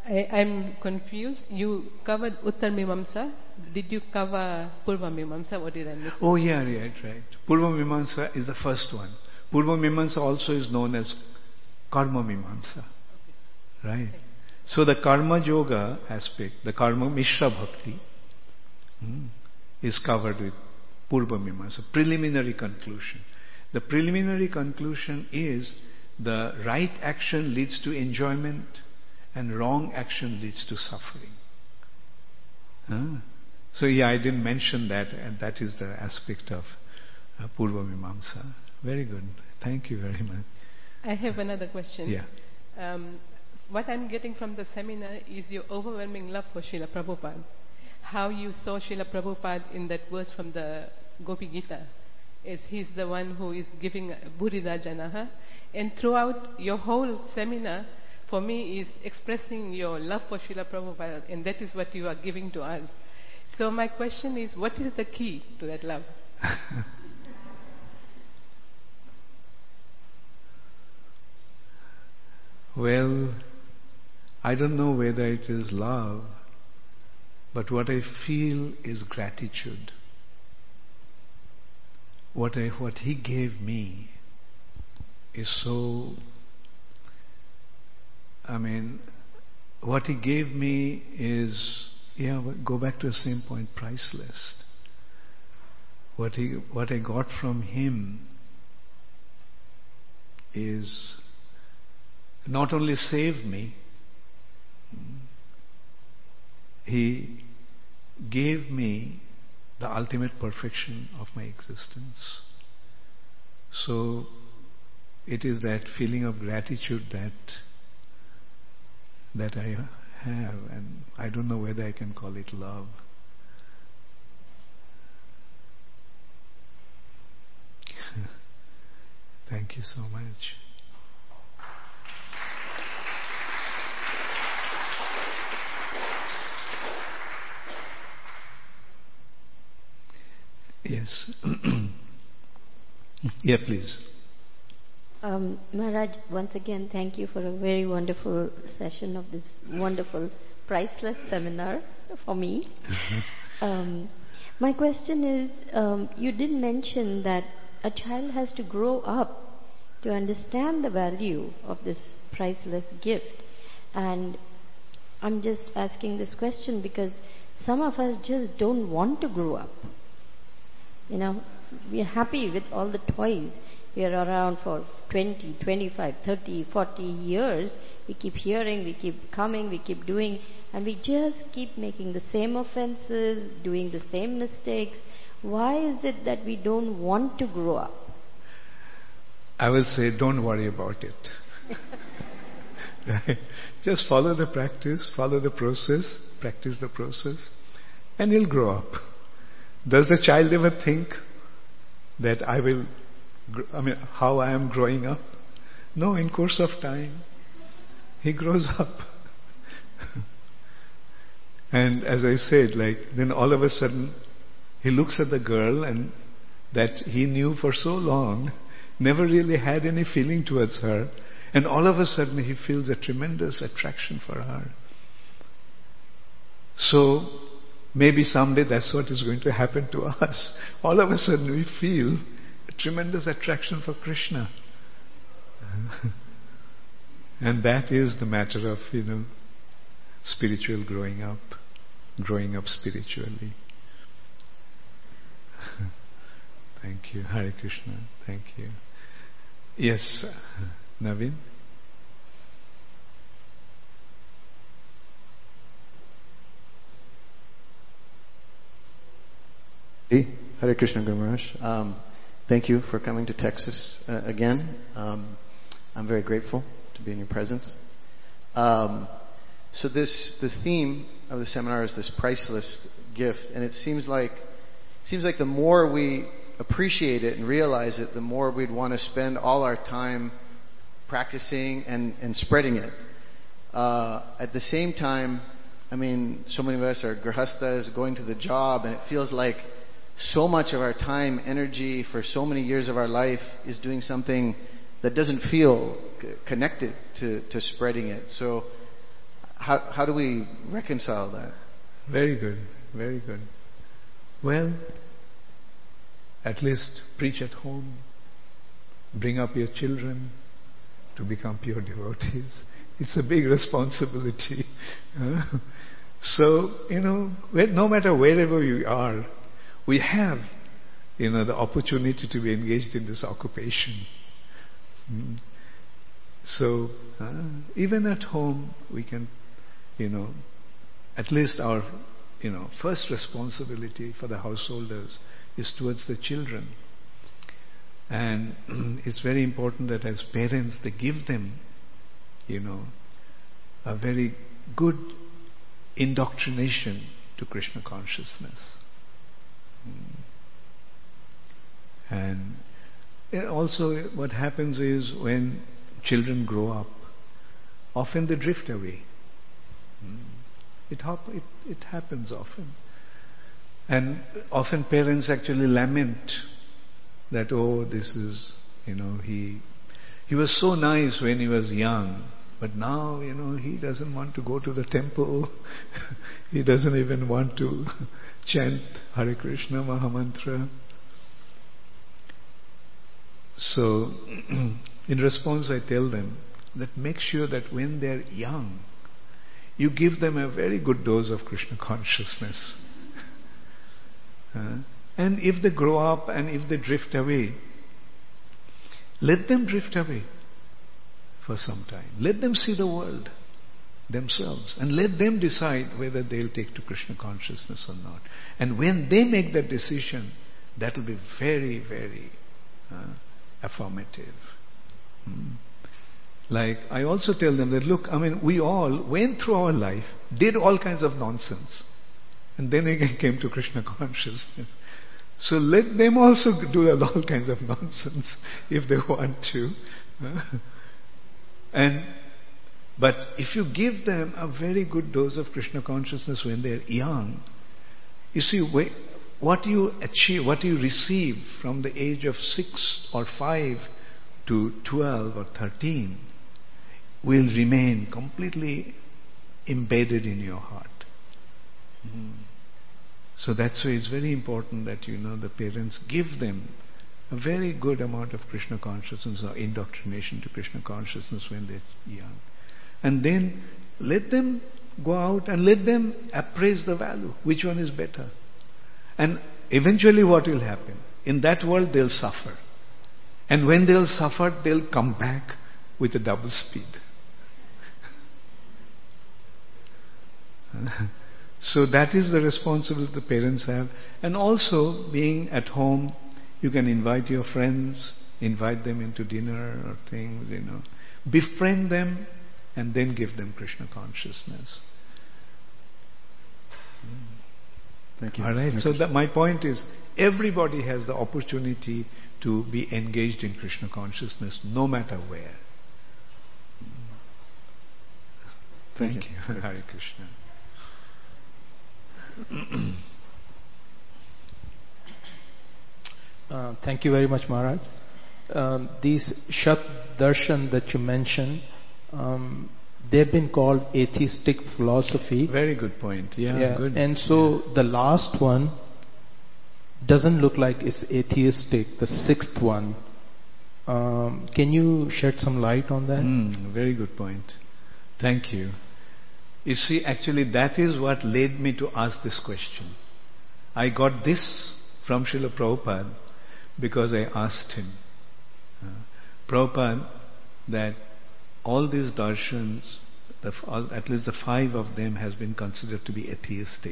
I'm confused. You covered Uttar Mimamsa. Did you cover Purva Mimamsa, or did I miss it? Oh yeah, right. Purva Mimamsa is the first one. Purva Mimamsa also is known as Karma Mimamsa. Right? So the Karma Yoga aspect, the Karma Mishra Bhakti, is covered with Purva Mimamsa, preliminary conclusion. The preliminary conclusion is the right action leads to enjoyment and wrong action leads to suffering. So I didn't mention that, and that is the aspect of Purva Mimamsa. Very good. Thank you very much. I have another question. Yeah. What I'm getting from the seminar is your overwhelming love for Srila Prabhupada. How you saw Srila Prabhupada in that verse from the Gopi Gita. Is he's the one who is giving Burida Janaha. And throughout your whole seminar, for me, is expressing your love for Srila Prabhupada, and that is what you are giving to us. So my question is, what is the key to that love? Well, I don't know whether it is love, but what I feel is gratitude. What he gave me is so, what he gave me is, go back to the same point, priceless. What I got from him is not only saved me, he gave me the ultimate perfection of my existence. So it is that feeling of gratitude that I have, and I don't know whether I can call it love. Thank you so much. Yes. Yeah, please. Maharaj, once again, thank you for a very wonderful session of this wonderful, priceless seminar for me. My question is, you did mention that a child has to grow up to understand the value of this priceless gift. And I'm just asking this question because some of us just don't want to grow up. We are happy with all the toys. We are around for 20, 25, 30, 40 years. We keep hearing, we keep coming, we keep doing, and we just keep making the same offenses, doing the same mistakes. Why is it that we don't want to grow up? I will say, don't worry about it. Right? Just follow the practice, follow the process, practice the process, and you'll grow up. Does the child ever think that how I am growing up? No, in course of time, he grows up. And as I said, then all of a sudden, he looks at the girl and that he knew for so long, never really had any feeling towards her, and all of a sudden he feels a tremendous attraction for her. So, maybe someday that's what is going to happen to us. All of a sudden we feel a tremendous attraction for Krishna. And that is the matter of, spiritual growing up spiritually. Thank you. Hare Krishna. Thank you. Yes, Naveen? Hare Krishna, Guru Maharaj. Thank you for coming to Texas again. I'm very grateful to be in your presence. So the theme of the seminar is this priceless gift, and it seems like the more we appreciate it and realize it, the more we'd want to spend all our time practicing and spreading it. At the same time, so many of us are grihastas going to the job, and it feels like so much of our time, energy for so many years of our life is doing something that doesn't feel connected to spreading it. So how do we reconcile that? Very good, very good. Well, at least preach at home. Bring up your children to become pure devotees. It's a big responsibility. So, no matter wherever we are, we have, the opportunity to be engaged in this occupation. So, even at home, we can, at least our, first responsibility for the householders is towards the children. And it's very important that as parents, they give them, a very good indoctrination to Krishna consciousness. And also what happens is when children grow up, often they drift away. It happens often. And often parents actually lament that, this is, he was so nice when he was young, but now, he doesn't want to go to the temple. He doesn't even want to chant Hare Krishna Mahamantra. So, in response, I tell them that make sure that when they're young, you give them a very good dose of Krishna consciousness. And if they grow up and if they drift away, let them drift away for some time. Let them see the world themselves and let them decide whether they'll take to Krishna consciousness or not. And when they make that decision, that will be very, very affirmative. Like, I also tell them that, look, we all went through our life, did all kinds of nonsense, and then again came to Krishna consciousness. So let them also do all kinds of nonsense if they want to. But if you give them a very good dose of Krishna consciousness when they're young, you see, what you achieve, what you receive from the age of 6 or 5 to 12 or 13 will remain completely embedded in your heart. So that's why it's very important that the parents give them a very good amount of Krishna consciousness or indoctrination to Krishna consciousness when they're young. And then let them go out and let them appraise the value. Which one is better? And eventually what will happen? In that world they'll suffer. And when they'll suffer, they'll come back with a double speed. So that is the responsibility the parents have. And also, being at home, you can invite your friends, invite them into dinner or things, Befriend them and then give them Krishna consciousness. Thank you. All right. So my point is, everybody has the opportunity to be engaged in Krishna consciousness, no matter where. Thank you. Hare Krishna. Thank you very much, Maharaj. These Shat Darshan that you mentioned, they've been called atheistic philosophy. Very good point. Yeah, good. And so the last one doesn't look like it's atheistic, the 6th one. Can you shed some light on that? Very good point. Thank you. You see, actually that is what led me to ask this question. I got this from Srila Prabhupada because I asked him, Prabhupada, that all these darshans, at least the 5 of them has been considered to be atheistic.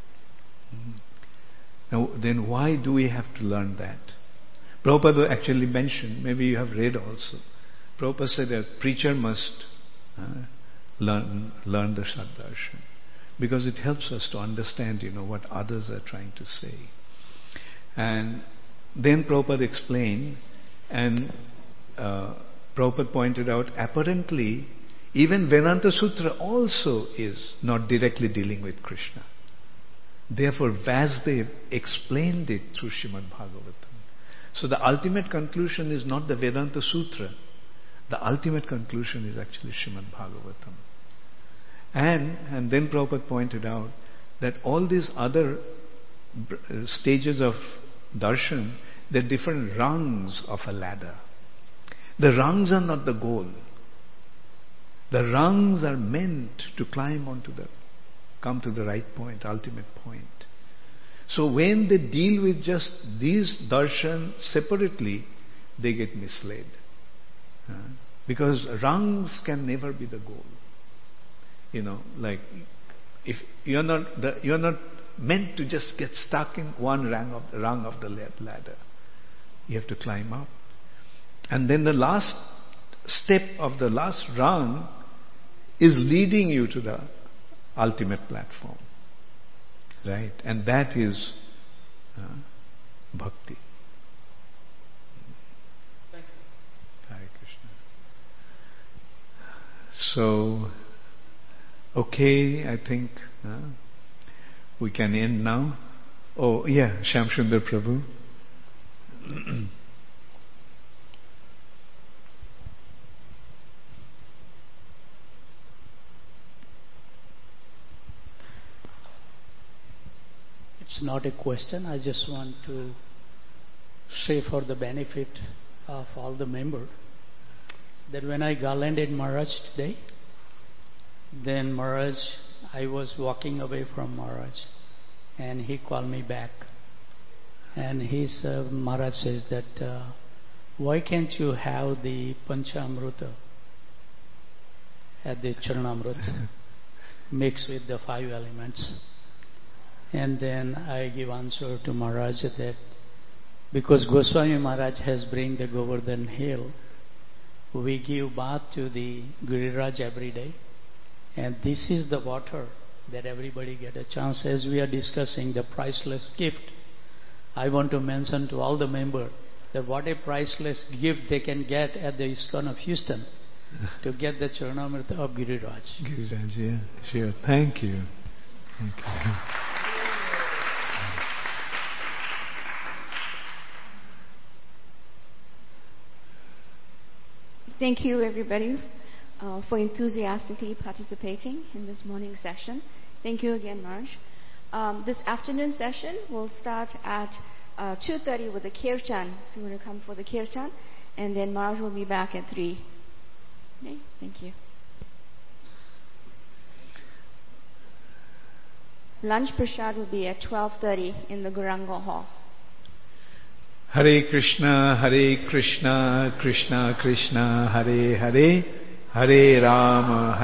Now then why do we have to learn that? Prabhupada actually mentioned, maybe you have read also, Prabhupada said that preacher must learn the Shat Darshan because it helps us to understand what others are trying to say. And then Prabhupada explained, and Prabhupada pointed out, apparently even Vedanta Sutra also is not directly dealing with Krishna. Therefore Vasudev explained it through Srimad Bhagavatam. So the ultimate conclusion is not the Vedanta Sutra. The ultimate conclusion is actually Srimad Bhagavatam. And then Prabhupada pointed out that all these other stages of darshan, they're different rungs of a ladder. The rungs are not the goal. The rungs are meant to come to the right point, ultimate point. So when they deal with just these darshan separately, they get misled. Because rungs can never be the goal. Like if you're not meant to just get stuck in one rung of the ladder. You have to climb up. And then the last step of the last rung is leading you to the ultimate platform. Right? And that is bhakti. Thank you. Hare Krishna. So, okay, I think we can end now. Oh, yeah, Shyamsundar Prabhu. It's not a question. I just want to say for the benefit of all the members that when I garlanded Maharaj today, then Maharaj, I was walking away from Maharaj and he called me back. And Maharaj says that, why can't you have the Panchamrita at the Charanamrita mixed with the 5 elements? And then I give answer to Maharaj that because Goswami Maharaj has bring the Govardhan Hill, we give bath to the Giriraj every day. And this is the water that everybody get a chance. As we are discussing the priceless gift, I want to mention to all the members that what a priceless gift they can get at the ISKCON of Houston to get the Charanamrita of Giriraj. Giriraj, yeah, sure. Thank you. Thank you. Thank you, everybody, for enthusiastically participating in this morning session. Thank you again, Maharaj. This afternoon session will start at 2:30 with the Kirtan, if you want to come for the Kirtan, and then Maharaj will be back at 3. Okay, thank you. Lunch prasad will be at 12:30 in the Gauranga Hall. Hare Krishna, Krishna Krishna, Hare Hare, Hare Rama,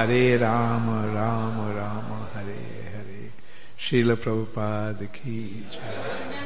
Rama Rama, Hare Hare. Srila Prabhupada ki jai.